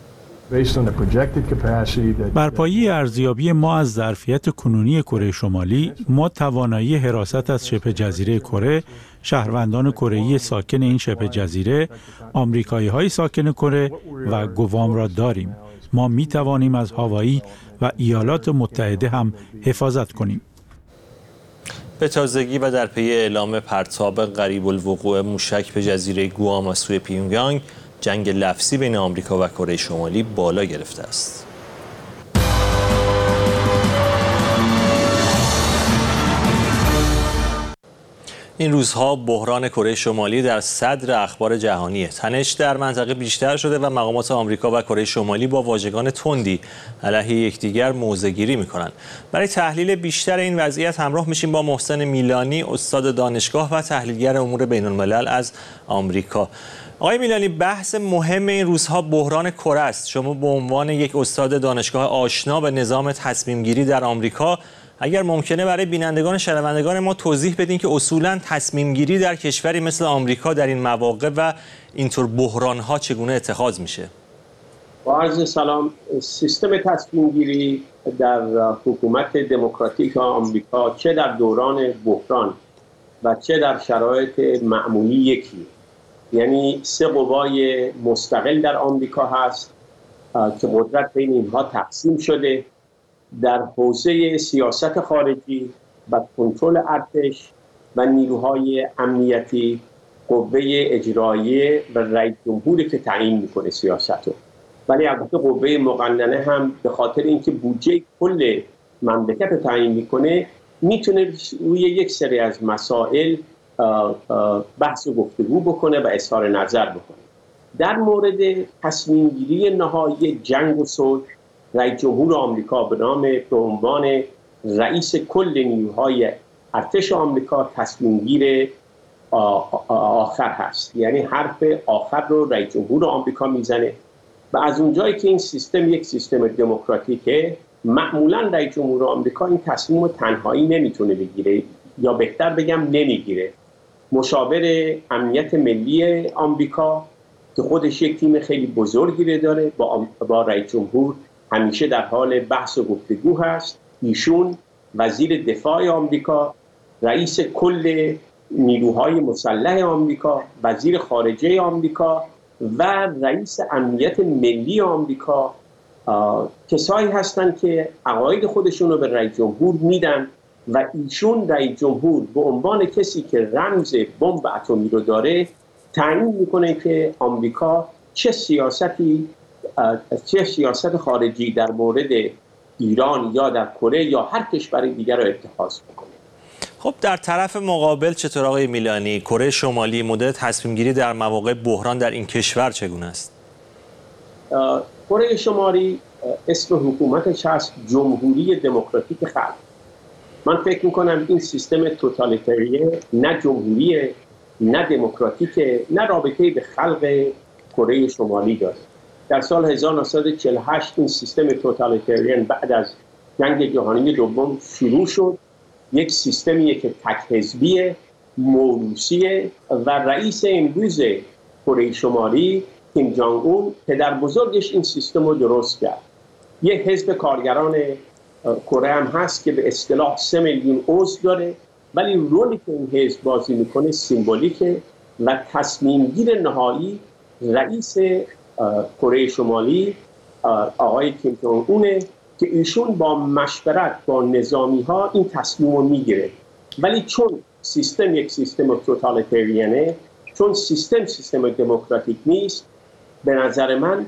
بر پایه ارزیابی ما از ظرفیت کنونی کره شمالی، ما توانایی حراست از شبه جزیره کره، شهروندان کره‌ای ساکن این شبه جزیره، آمریکایی‌های ساکن کره و گوام را داریم. ما می توانیم از هاوایی و ایالات متحده هم حفاظت کنیم. به تازگی و در پی اعلام پرتاب قریب الوقوع موشک به جزیره گوام از سوی پیونگیانگ، جنگ لفظی بین آمریکا و کره شمالی بالا گرفته است. این روزها بحران کره شمالی در صدر اخبار جهانیه. تنش در منطقه بیشتر شده و مقامات آمریکا و کره شمالی با واژگان تندی علیه یکدیگر موضع‌گیری می‌کنند. برای تحلیل بیشتر این وضعیت همراه میشیم با محسن میلانی، استاد دانشگاه و تحلیلگر امور بین‌الملل از آمریکا. آقای میلانی، بحث مهم این روزها بحران کره است. شما به عنوان یک استاد دانشگاه آشنا به نظام تصمیم گیری در آمریکا، اگر ممکنه برای بینندگان و شنوندگان ما توضیح بدین که اصولاً تصمیم گیری در کشوری مثل آمریکا در این مواقع و اینطور بحران ها چگونه اتخاذ میشه؟ با عرض سلام، سیستم تصمیم گیری در حکومت دموکراتیک آمریکا چه در دوران بحران و چه در شرایط معمولی یکی، یعنی سه قوای مستقل در آمریکا هست که قدرت بین اینها تقسیم شده. در حوزه سیاست خارجی و کنترل ارتش و نیروهای امنیتی، قوه اجراییه و رئیس جمهوری که تعیین میکنه سیاست رو. ولی البته قوه مقننه هم به خاطر اینکه بودجه کل مملکت رو تعیین میکنه، میتونه روی یک سری از مسائل بحث و گفتگو بکنه و اظهار نظر بکنه. در مورد تصمیم گیری نهایی جنگ و صلح، رئیس جمهور آمریکا به نام به عنوان رئیس کل نیروهای ارتش آمریکا تصمیم گیر آخر هست، یعنی حرف آخر رو رئیس جمهور آمریکا میزنه و از اونجایی که این سیستم یک سیستم دموکراتیکه، معمولا رئیس جمهور آمریکا این تصمیم رو تنهایی نمیتونه بگیره، یا بهتر بگم نمیگیره. مشاور امنیت ملی آمریکا که خودش یک تیم خیلی بزرگی داره با با رئیس جمهور همیشه در حال بحث و گفتگو هست. ایشون وزیر دفاع آمریکا، رئیس کل نیروهای مسلح آمریکا، وزیر خارجه آمریکا و رئیس امنیت ملی آمریکا کسایی هستند که عقاید خودشون رو به رئیس جمهور میدن و ایشون رئیس جمهور به عنوان کسی که رمز بمب اتمی رو داره تعیین میکنه که آمریکا چه سیاستی چه سیاست خارجی در مورد ایران یا در کره یا هر کشور دیگر رو اتخاذ بکنه. خب در طرف مقابل چطور آقای میلانی، کره شمالی مدل تصمیم گیری در مواقع بحران در این کشور چگونه است؟ کره شمالی اسم حکومتش هست جمهوری دموکراتیک خلق. من فکر میکنم این سیستم توتالیتریه، نه جمهوری نه دموکراتیک، نه رابطه به خلق کره شمالی داره. در سال هزار و نهصد و چهل و هشت این سیستم توتالیتریان بعد از جنگ جهانی دوم شروع شد. یک سیستمیه که تک حزبیه، موروثیه و رئیس امروز کره شمالی کیم جانگ اون پدر بزرگش این سیستم رو درست کرد. یک حزب کارگران کره هم هست که به اصطلاح سه میلیون عضو داره، ولی رولی که این حزب بازی میکنه سیمبولیکه و تصمیم گیر نهایی رئیس کره شمالی آقای کیم جانگ اونه که ایشون با مشورت با نظامی ها این تصمیم رو میگیره. ولی چون سیستم یک سیستم توتالیتریانه، چون سیستم سیستم دموکراتیک نیست، به نظر من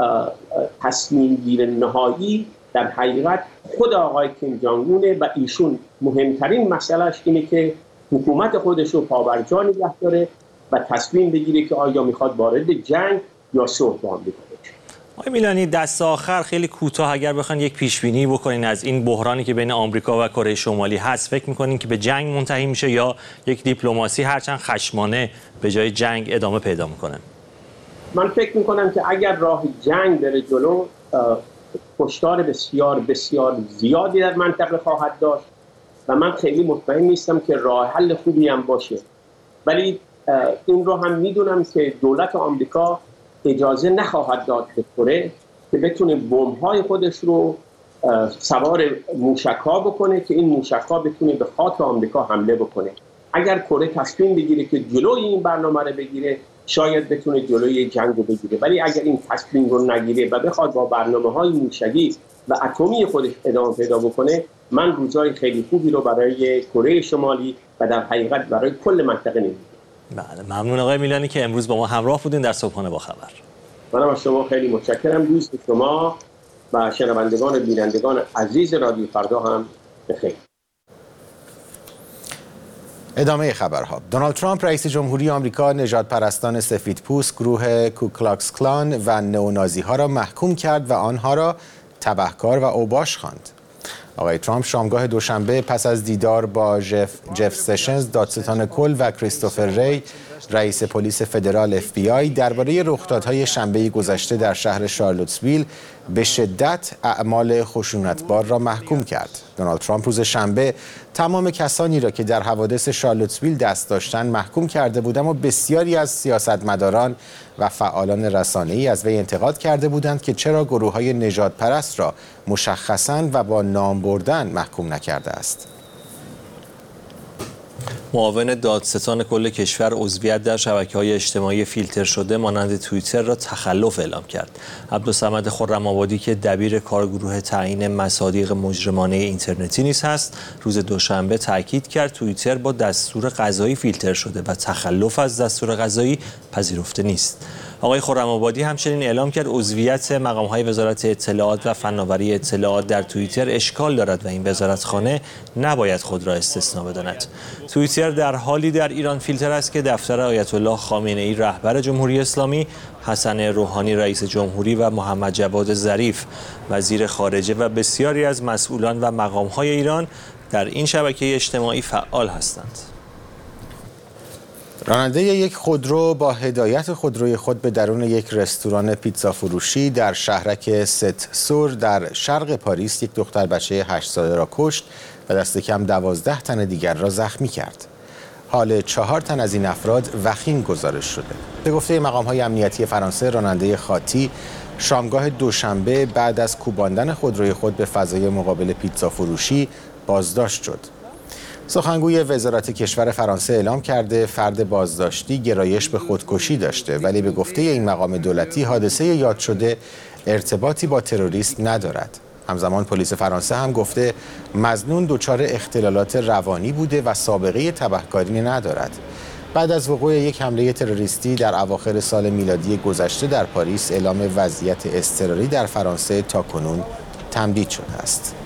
تصمیم گیر نهایی در حقیقت خود آقای کیم جانگ اونه و ایشون مهمترین مسئلهش اینه که حکومت خودش رو پابرجا نگه داره و تصمیم بگیره که آیا میخواد وارد جنگ یا صلح با آمریکا بشه. آقای میلانی، دست آخر خیلی کوتاه اگر بخواید یک پیش بینی بکنین از این بحرانی که بین آمریکا و کره شمالی هست، فکر میکنین که به جنگ منتهی میشه یا یک دیپلماسی هرچند خشمانه به جای جنگ ادامه پیدا میکنه؟ من فکر میکنم که اگر راه جنگ بره جلو کشتار بسیار بسیار زیادی در منطقه خواهد داشت و من خیلی مطمئن نیستم که راه حل خوبی هم باشه. ولی این رو هم میدونم که دولت آمریکا اجازه نخواهد داد به کره که بتونه بمب‌های خودش رو سوار موشک‌ها بکنه که این موشک‌ها بتونه به خاک آمریکا حمله بکنه. اگر کره تصمیم بگیره که جلوی این برنامه رو بگیره شاید بتونه جلوی جنگ رو بگیره، ولی اگر این تصمیم رو نگیره و بخواد با برنامه‌های موشکی و اتمی خودش ادامه پیدا بکنه، من روزای خیلی خوبی رو برای کره شمالی و در حقیقت برای کل منطقه نمی‌بینم. بله، ممنون آقای میلانی که امروز با ما همراه بودین در صبحانه با خبر. منم از شما خیلی متشکرم. روز شما و شنوندگان و بینندگان عزیز رادیو فردا هم بخیر. ادامه خبرها. دونالد ترامپ رئیس جمهوری آمریکا نژاد پرستان سفیدپوست، گروه کوکلاکس کلان و نئونازی ها را محکوم کرد و آنها را تبهکار و اوباش خواند. آقای ترامپ شامگاه دوشنبه پس از دیدار با جف, جف سشنز دادستان کل و کریستوفر ری رئیس پلیس فدرال اف بی آی درباره رخدادهای شنبه گذشته در شهر شارلوتسویل به شدت اعمال خشونتبار را محکوم کرد. دونالد ترامپ روز شنبه تمام کسانی را که در حوادث شارلوتسویل دست داشتند محکوم کرده بود، اما بسیاری از سیاستمداران و فعالان رسانه‌ای از وی انتقاد کرده بودند که چرا گروه‌های نژادپرست را مشخصاً و با نام بردن محکوم نکرده است. معاون دادستان کل کشور عضویت در شبکه‌های اجتماعی فیلتر شده مانند توییتر را تخلف اعلام کرد. عبدالصمد خرم‌آبادی که دبیر کارگروه تعیین مصادیق مجرمانه اینترنتی نیز هست، روز دوشنبه تاکید کرد توییتر با دستور قضایی فیلتر شده و تخلف از دستور قضایی پذیرفته نیست. آقای خرم‌آبادی همچنین اعلام کرد عضویت مقام‌های وزارت اطلاعات و فناوری اطلاعات در توییتر اشکال دارد و این وزارتخانه نباید خود را استثنا بداند. توییتر در حالی در ایران فیلتر است که دفتر آیت الله خامنه‌ای رهبر جمهوری اسلامی، حسن روحانی رئیس جمهوری و محمد جواد ظریف وزیر خارجه و بسیاری از مسئولان و مقام‌های ایران در این شبکه اجتماعی فعال هستند. راننده یک خودرو با هدایت خودروی خود به درون یک رستوران پیتزا فروشی در شهرک ست سور در شرق پاریس یک دختر بچه هشت ساله را کشت و دست کم دوازده تن دیگر را زخمی کرد. حال چهار تن از این افراد وخیم گزارش شده. به گفته مقام‌های امنیتی فرانسه، راننده خاطی شامگاه دوشنبه بعد از کوباندن خودروی خود به فضای مقابل پیتزا فروشی بازداشت شد. سخنگوی وزارت کشور فرانسه اعلام کرده فرد بازداشتی گرایش به خودکشی داشته، ولی به گفته این مقام دولتی حادثه یاد شده ارتباطی با تروریسم ندارد. همزمان پلیس فرانسه هم گفته مظنون دچار اختلالات روانی بوده و سابقه تبهکاری ندارد. بعد از وقوع یک حمله تروریستی در اواخر سال میلادی گذشته در پاریس، اعلام وضعیت اضطراری در فرانسه تاکنون تمدید شده است.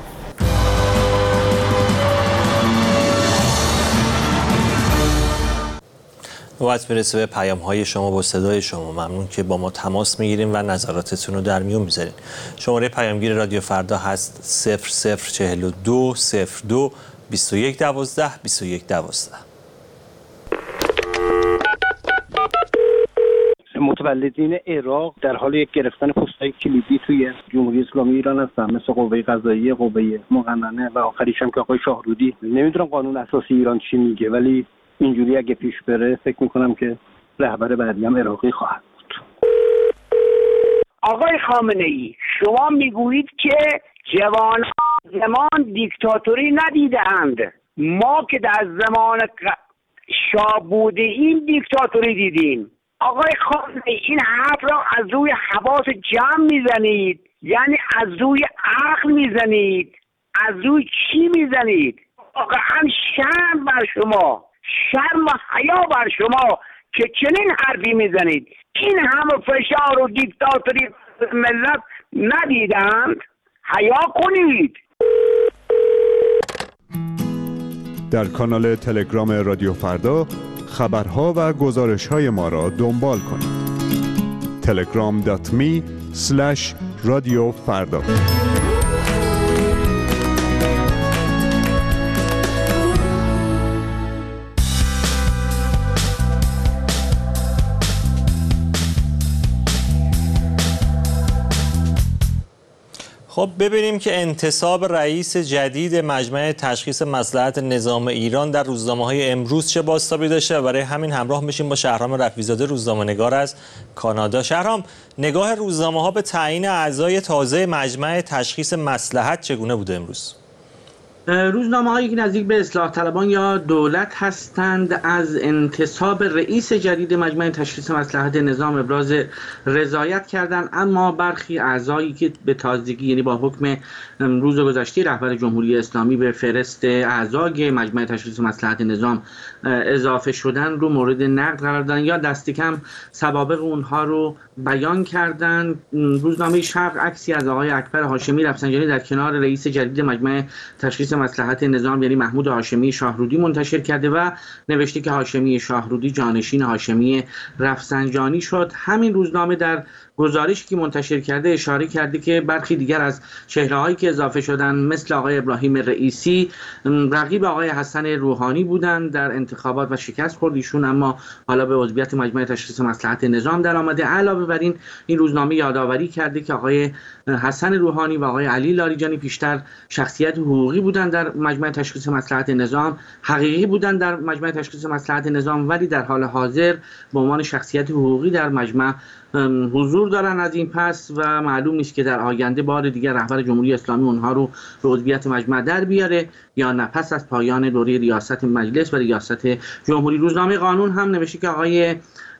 نوبت میرسه به پیام‌های شما با صدای شما. ممنون که با ما تماس میگیریم و نظراتتون رو در میون میذارین. شماره پیامگیر رادیو فردا هست صفر صفر چهل و دو صفر دو بیست و یک دوازده بیست و یک دوازده. متولدین عراق در حال یک گرفتن پست‌های کلیدی توی جمهوری اسلامی ایران هستن، مثل قوه قضاییه، قوه مقننه و آخریش هم که آقای شاهرودی. نمیدونم قانون اساسی ایران چی میگه، ولی اینجوری اگه پیش بره فکر میکنم که رهبر بعدی هم عراقی خواهد بود. آقای خامنه‌ای، شما میگویید که جوان زمان دیکتاتوری ندیدند. ما که در زمان شاه بوده این دیکتاتوری دیدیم. آقای خامنه‌ای، این حرف را از روی حواس جمع میزنید، یعنی از روی عقل میزنید. از روی چی میزنید؟ واقعا شرم بر شما، شرم و حیا بر شما که چنین حرفی میزنید. این همه فشار و دیکتاتوری ملت ندیدند؟ حیا کنید. در کانال تلگرام رادیو فردا خبرها و گزارش‌های ما را دنبال کنید. تلگرام دات می اسلش رادیو فردا. خب ببینیم که انتصاب رئیس جدید مجمع تشخیص مصلحت نظام ایران در روزنامه‌های امروز چه بازتابی داشته. برای همین همراه میشیم با شهرام رفیع‌زاده، روزنامه‌نگار از کانادا. شهرام، نگاه روزنامه‌ها به تعیین اعضای تازه مجمع تشخیص مصلحت چگونه بوده امروز؟ روزنامه‌هایی که نزدیک به اصلاح طلبان یا دولت هستند از انتصاب رئیس جدید مجمع تشخیص مصلحت نظام ابراز رضایت کردند، اما برخی اعضایی که به تازگی یعنی با حکم روز گذشته رهبر جمهوری اسلامی به فهرست اعضای مجمع تشخیص مصلحت نظام اضافه شدن رو مورد نقد قرار دادن یا دست کم سوابق اونها رو بیان کردند. روزنامه شرق عکسی از آقای اکبر هاشمی رفسنجانی در کنار رئیس جدید مجمع تشخیص مصلحت نظام یعنی محمود هاشمی شاهرودی منتشر کرده و نوشته که هاشمی شاهرودی جانشین هاشمی رفسنجانی شد. همین روزنامه در گزارشی که منتشر کرده اشاره کرده که برخی دیگر از چهره‌هایی که اضافه شدن مثل آقای ابراهیم رئیسی رقیب آقای حسن روحانی بودند در انتخابات و شکست خورد ایشون، اما حالا به عضویت مجمع تشخیص مصلحت نظام درآمده. علاوه بر این این روزنامه یادآوری کرده که آقای حسن روحانی و آقای علی لاریجانی پیشتر شخصیت حقوقی بودند در مجمع تشخیص مصلحت نظام، حقیقی بودند در مجمع تشخیص مصلحت نظام، ولی در حال حاضر به عنوان شخصیت حقوقی در مجمع حضور دارن از این پس و معلوم نیست که در آینده بار دیگر رهبر جمهوری اسلامی اونها رو به عضویت مجمع در بیاره یا نه پس از پایان دوره ریاست مجلس و ریاست جمهوری. روزنامه قانون هم نوشته که آقای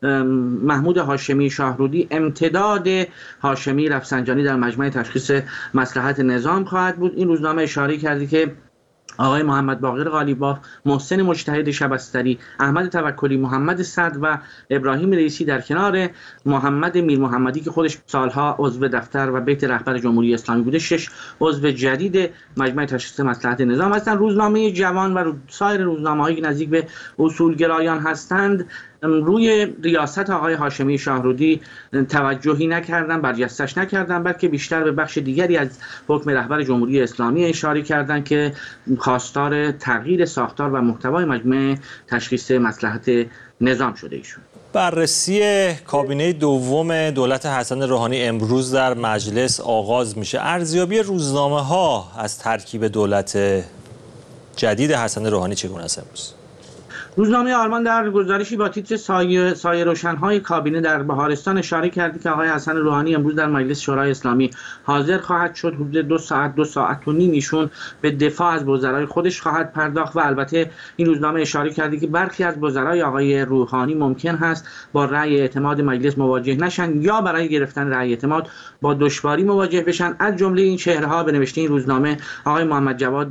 محمود هاشمی شاهرودی امتداد هاشمی رفسنجانی در مجمع تشخیص مصلحت نظام خواهد بود. این روزنامه اشاره کرده که آقای محمد باقر قالیباف، محسن مجتهد شبستری، احمد توکلی، محمد صدر و ابراهیم رئیسی در کنار محمد میر محمدی که خودش سالها عضو دفتر و بیت رهبر جمهوری اسلامی بوده، شش عضو جدید مجمع تشخیص مصلحت نظام هستند. روزنامه جوان و سایر روزنامه‌هایی که نزدیک به اصولگرایان هستند روی ریاست آقای هاشمی شاهرودی توجهی نکردن، برجستش نکردن، بلکه بیشتر به بخش دیگری از حکم رهبر جمهوری اسلامی اشاره کردند که خواستار تغییر ساختار و محتوای مجمع تشخیص مصلحت نظام شده ایشون. بررسی کابینه دوم دولت حسن روحانی امروز در مجلس آغاز میشه. ارزیابی روزنامه‌ها از ترکیب دولت جدید حسن روحانی چگونه است امروز؟ روزنامه آرمان در گزارشی با تیتر سایه, سایه روشن‌های کابینه در بهارستان اشاره کرده که آقای حسن روحانی امروز در مجلس شورای اسلامی حاضر خواهد شد. حدود دو ساعت دو ساعت و نیم ایشون به دفاع از وزرای خودش خواهد پرداخت و البته این روزنامه اشاره کرده که برخی از وزرای آقای روحانی ممکن هست با رأی اعتماد مجلس مواجه نشن یا برای گرفتن رأی اعتماد با دشواری مواجه بشن. از جمله این چهره‌ها به نوشته این روزنامه آقای محمد جواد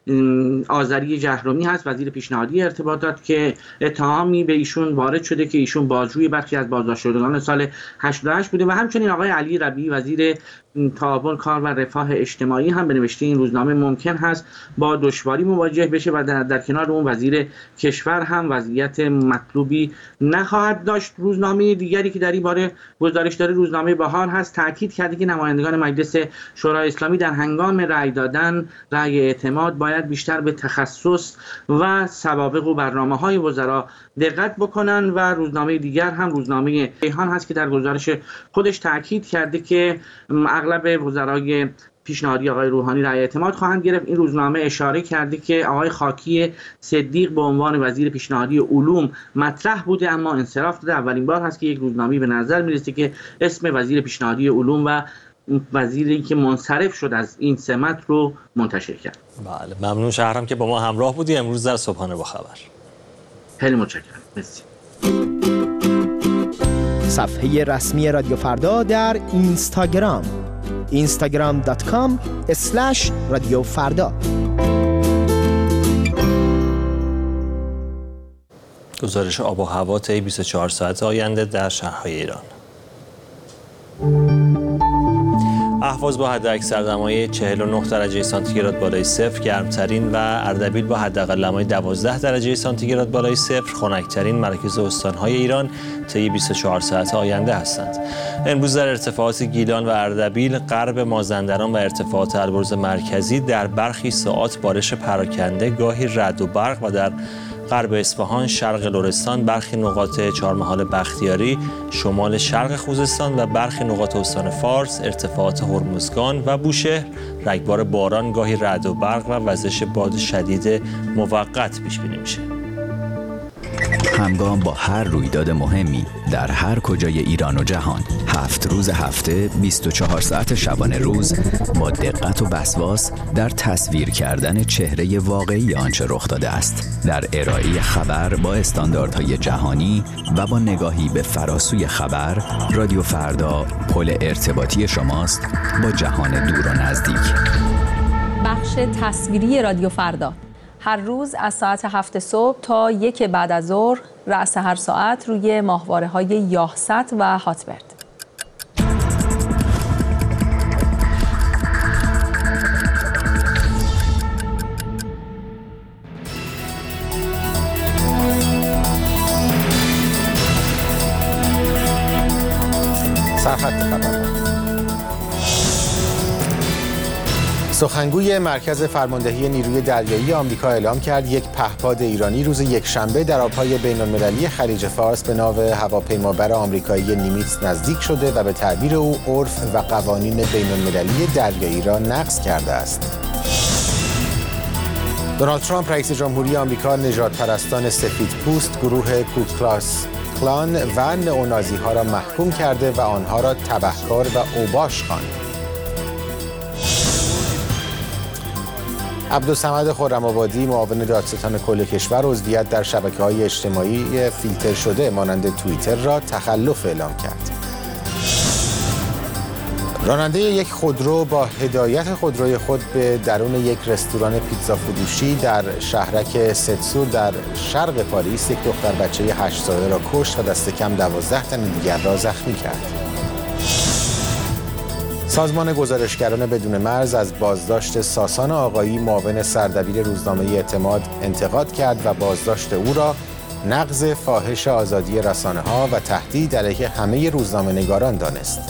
آذری جهرومی هست، وزیر پیشنهادی ارتباطات، که اتهامی به ایشون وارد شده که ایشون بازجوی برخی از بازداشت شدگان سال هشتاد و هشت بوده و همچنین آقای علی ربیعی وزیر تعاون کار و رفاه اجتماعی هم به نوشته این روزنامه ممکن هست با دشواری مواجه بشه و در, در کنار اون وزیر کشور هم وضعیت مطلوبی نخواهد داشت. روزنامه دیگری که در این باره گزارش داره روزنامه بهار هست، تاکید کرده که نمایندگان مجلس شورای اسلامی در هنگام رأی دادن رأی اعتماد باید بیشتر به تخصص و سوابق و برنامه‌های وزرا دقت بکنن و روزنامه دیگر هم روزنامه کیهان هست که در گزارش خودش تاکید کرده که اغلب وزرای پیشنهادی آقای روحانی رأی اعتماد خواهند گرفت. این روزنامه اشاره کرده که آقای خاکی صدیق به عنوان وزیر پیشنهادی علوم مطرح بوده اما انصراف داده. اولین بار هست که یک روزنامه به نظر میرسه که اسم وزیر پیشنهادی علوم و وزیری که منصرف شد از این سمت رو منتشر کرد. بله، ممنون شهرام که با ما همراه بودی امروز در صبحانه با خبر. خیلی متشکرم. مرسی. صفحه رسمی رادیو فردا در اینستاگرام اینستاگرام دات کام اسلش رادیو فردا. گزارش آب و هوا طی بیست و چهار ساعت آینده در شهرهای ایران. اهواز با حداکثر دمای چهل و نه درجه سانتیگراد بالای صفر گرمترین و اردبیل با حداقل دمای دوازده درجه سانتیگراد بالای صفر خنک‌ترین مراکز استان‌های ایران طی بیست و چهار ساعت آینده هستند. امروز در ارتفاعات گیلان و اردبیل، غرب مازندران و ارتفاعات البرز مرکزی در برخی ساعات بارش پراکنده گاهی رعد و برق و در غرب اصفهان، شرق لرستان، برخی نقاط چهارمحال بختیاری، شمال شرق خوزستان و برخی نقاط استان فارس، ارتفاعات هرمزگان و بوشهر رگبار باران، گاهی رعد و برق و وزش باد شدید موقت پیش بینی میشه. همگام با هر رویداد مهمی در هر کجای ایران و جهان، هفت روز هفته، بیست و چهار ساعت شبانه روز، با دقت و وسواس در تصویر کردن چهره واقعی آنچه رخ داده است، در ارائه خبر با استانداردهای جهانی و با نگاهی به فراسوی خبر. رادیو فردا پل ارتباطی شماست با جهان دور و نزدیک. بخش تصویری رادیو فردا هر روز از ساعت هفت صبح تا یک بعد از ظهر، رأس هر ساعت روی ماهواره‌های یاهست و هاتبرد. سرخط خبر. سخنگوی مرکز فرماندهی نیروی دریایی آمریکا اعلام کرد یک پهپاد ایرانی روز یکشنبه در آبهای بین‌المللی خلیج فارس به ناو هواپیمابر آمریکایی نیمیتز نزدیک شده و به تعبیر او عرف و قوانین بین‌المللی دریایی را نقض کرده است. دونالد ترامپ رئیس جمهوری آمریکا نژادپرستان سفیدپوست، گروه کوکلاکس کلان و نئونازی‌ها را محکوم کرده و آنها را تبهکار و اوباش خواند. عبدالصمد خرم‌آبادی، معاون دادستان کل کشور، عضویت در شبکه‌های اجتماعی فیلتر شده مانند توییتر را تخلف اعلام کرد. راننده یک خودرو با هدایت خودروی خود به درون یک رستوران پیتزا فروشی در شهرک ستسور در شرق پاریس یک دختر بچه هشت ساله را کشت و دست کم دوازده تن دیگر را زخمی کرد. سازمان گزارشگران بدون مرز از بازداشت ساسان آقایی، معاون سردبیر روزنامه اعتماد، انتقاد کرد و بازداشت او را نقض فاحش آزادی رسانه‌ها و تهدید علیه همه روزنامه‌نگاران دانست.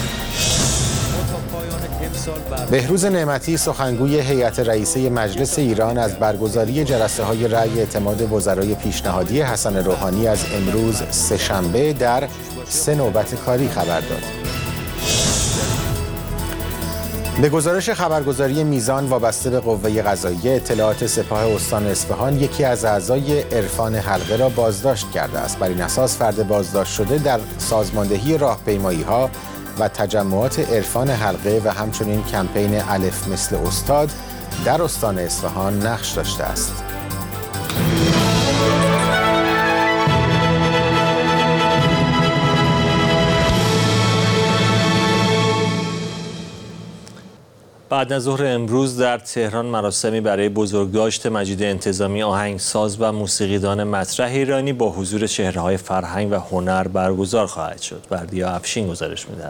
بهروز نعمتی، سخنگوی هیئت رئیسه مجلس ایران، از برگزاری جلسه‌های رأی اعتماد وزرای پیشنهادی حسن روحانی از امروز سه‌شنبه در سه نوبت کاری خبر داد. به گزارش خبرگزاری میزان وابسته به قوه قضاییه، اطلاعات سپاه استان اصفهان یکی از اعضای عرفان حلقه را بازداشت کرده است. بر این اساس فرد بازداشت شده در سازماندهی راهپیمایی‌ها و تجمعات عرفان حلقه و همچنین کمپین الف مثل استاد در استان اصفهان نقش داشته است. بعد از ظهر امروز در تهران مراسمی برای بزرگداشت مجید انتظامی، آهنگساز و موسیقیدان مطرح ایرانی با حضور چهره‌های فرهنگ و هنر برگزار خواهد شد. بردیا افشین گزارش می‌دهد.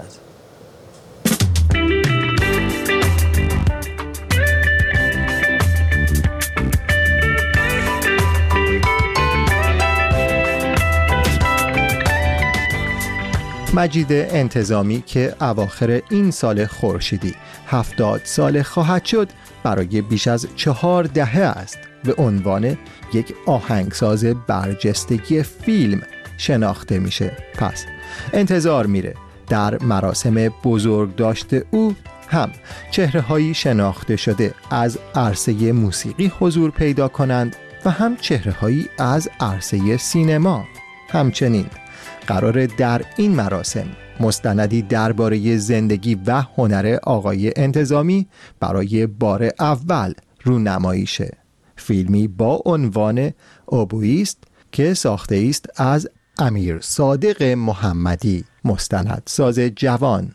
مجید انتظامی که اواخر این سال خورشیدی هفتاد سال خواهد شد، برای بیش از چهار دهه است به عنوان یک آهنگساز برجستگی فیلم شناخته میشه. پس انتظار میره در مراسم بزرگداشت او هم چهره‌هایی شناخته شده از عرصه موسیقی حضور پیدا کنند و هم چهره‌هایی از عرصه سینما. همچنین قرار در این مراسم مستندی درباره زندگی و هنر آقای انتظامی برای بار اول رونمایی شه. فیلمی با عنوان اوبویست که ساخته است از امیر صادق محمدی، مستندساز جوان.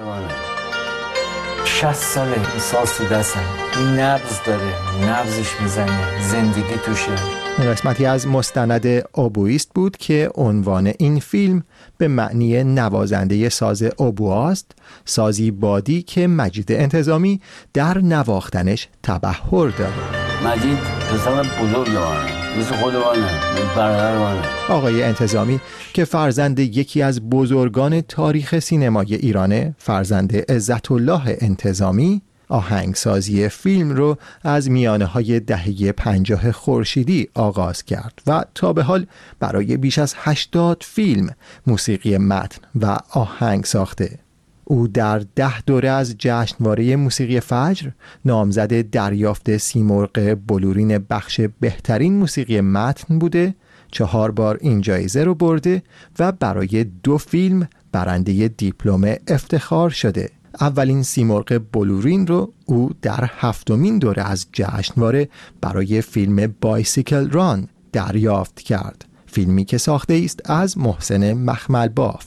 شصت ساله این ساز تو دستم، این نبض داره، نبضش میزنه، زندگی توشه. قسمتی از مستند اوبویست بود که عنوان این فیلم به معنی نوازنده ساز اوبواست، سازی بادی که مجید انتظامی در نواختنش تبحر داره. مجید پسر بزرگ وانه، مثل خود وانه، برادر وانه. آقای انتظامی که فرزند یکی از بزرگان تاریخ سینمای ایرانه، فرزند عزت الله انتظامی، آهنگسازی فیلم رو از میانه های دهه پنجاه خورشیدی آغاز کرد و تا به حال برای بیش از هشتاد فیلم موسیقی متن و آهنگ ساخته. او در ده دوره از جشنواره موسیقی فجر نامزد دریافت سیمرغ بلورین بخش بهترین موسیقی متن بوده، چهار بار این جایزه رو برده و برای دو فیلم برنده دیپلم افتخار شده. اولین سیمرغ بلورین رو او در هفتمین دوره از جشنواره برای فیلم بایسیکل ران دریافت کرد، فیلمی که ساخته است از محسن مخملباف.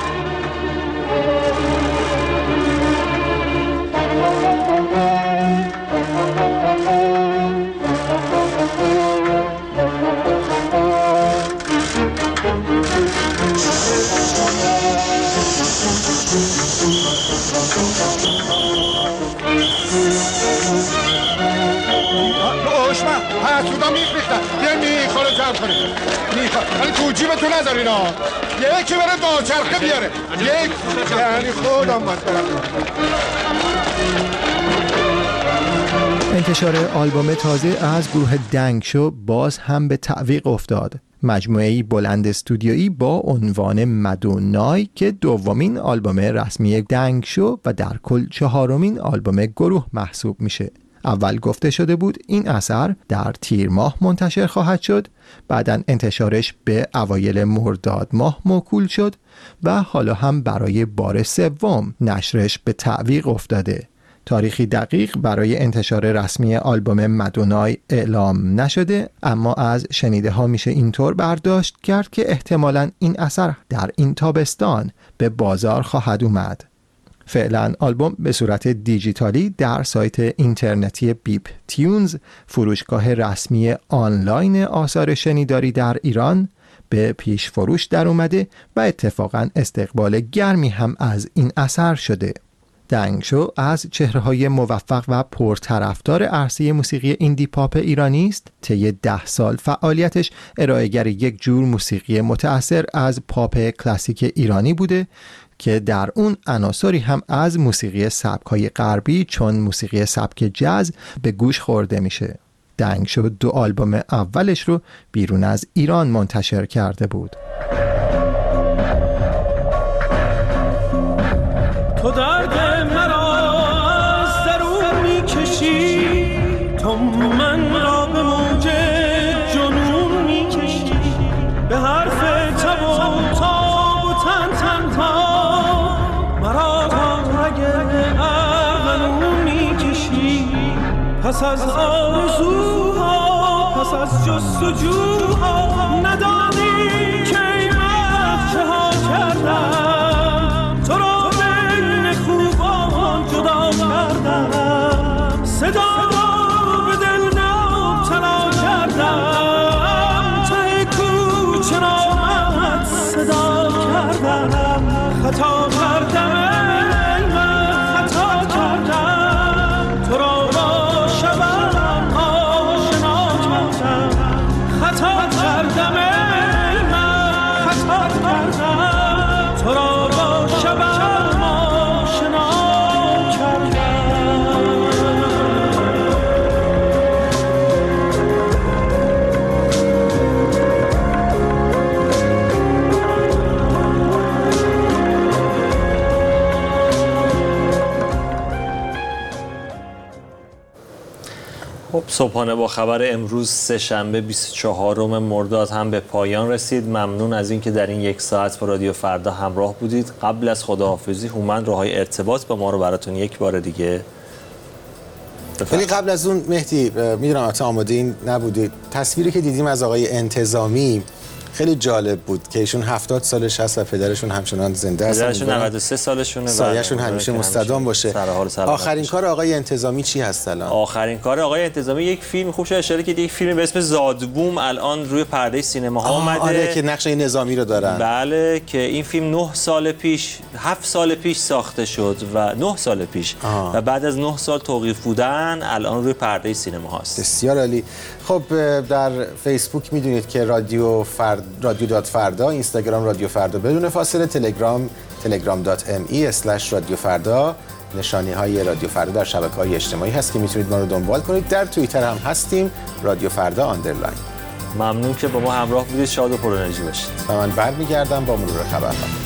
ولی تو جیبتون نذارین ها، یکی بره دارچرخه بیاره، یک یعنی خودم باید برم. انتشار آلبوم تازه از گروه دنگ شو باز هم به تعویق افتاد. مجموعه‌ای بلند استودیویی با عنوان مدونای که دومین آلبوم رسمی دنگ شو و در کل چهارمین آلبوم گروه محسوب میشه. اول گفته شده بود این اثر در تیر ماه منتشر خواهد شد، بعداً انتشارش به اوایل مرداد ماه موکول شد و حالا هم برای بار سوم نشرش به تعویق افتاده. تاریخی دقیق برای انتشار رسمی آلبوم مدونای اعلام نشده، اما از شنیده ها میشه اینطور برداشت کرد که احتمالاً این اثر در این تابستان به بازار خواهد اومد. فعلا آلبوم به صورت دیجیتالی در سایت اینترنتی بیپ تیونز، فروشگاه رسمی آنلاین آثار شنیداری در ایران، به پیش فروش در اومده و اتفاقا استقبال گرمی هم از این اثر شده. دنگ شو از چهره‌های موفق و پرطرفدار عرصه موسیقی ایندی پاپ ایرانی است. طی ده سال فعالیتش ارائه‌گر یک جور موسیقی متأثر از پاپ کلاسیک ایرانی بوده که در اون عناصری هم از موسیقی سبک‌های غربی چون موسیقی سبک جاز به گوش خورده میشه. دنگ شو دو آلبوم اولش رو بیرون از ایران منتشر کرده بود. تو درد مرا از درون میکشی، تو من را به موج جنون میکشی، به حرف تب و تاب و تن تنها مرا تا رگ ارغنون میکشی. پس از آرزوها، پس از جستجوها، ندانی که این وقت چه ها کردم، تو را بین خوبان جدا کردم، صدا را به دل نابتلا کردم، ته کوچه نامت صدا کردم، خطا کردم ای من خطا کردم، تو را با شبم آشنا کردم، خطا کردم ای من خطا کردم، تو را با شبم آشنا کردم. خب صبحانه با خبر امروز سه شنبه بیست و چهارم مرداد هم به پایان رسید. ممنون از اینکه در این یک ساعت با رادیو فردا همراه بودید. قبل از خداحافظی هومن راههای ارتباط با ما رو براتون یک بار دیگه ولی قبل از اون مهدی، میدونم حتی آماده این نبودید، تصویری که دیدیم از آقای انتظامی خیلی جالب بود که ایشون هفتاد سالش هست و پدرشون همچنان زنده هستن. پدرشون نود و سه سالشونه، سایه‌شون همیشه مستدام باشه. آخرین کار آقای انتظامی چی هست الان؟ آخرین کار آقای انتظامی یک فیلم، خوب شد اشاره کردید، یک فیلم به اسم زادبوم الان روی پرده سینماها اومده. آره که نقش نظامی رو دارن. بله که این فیلم نه سال پیش، هفت سال پیش ساخته شد و نه سال پیش آه. و بعد از نه سال توقیف بودن الان روی پرده سینماهاست. بسیار عالی. خب در فیسبوک میدونید که رادیو فرد رادیو دات فردا، اینستاگرام رادیو فردا بدون فاصله، تلگرام تلگرام دات ام ای اسلش رادیو فردا، نشانی های رادیو فردا در شبکه‌های اجتماعی هست که میتونید ما رو دنبال کنید. در توییتر هم هستیم، رادیو فردا آندرلاین. ممنون که با ما همراه بودید. شاد و پر انرژی باشید. و من برمیگردم با مرور خبرها.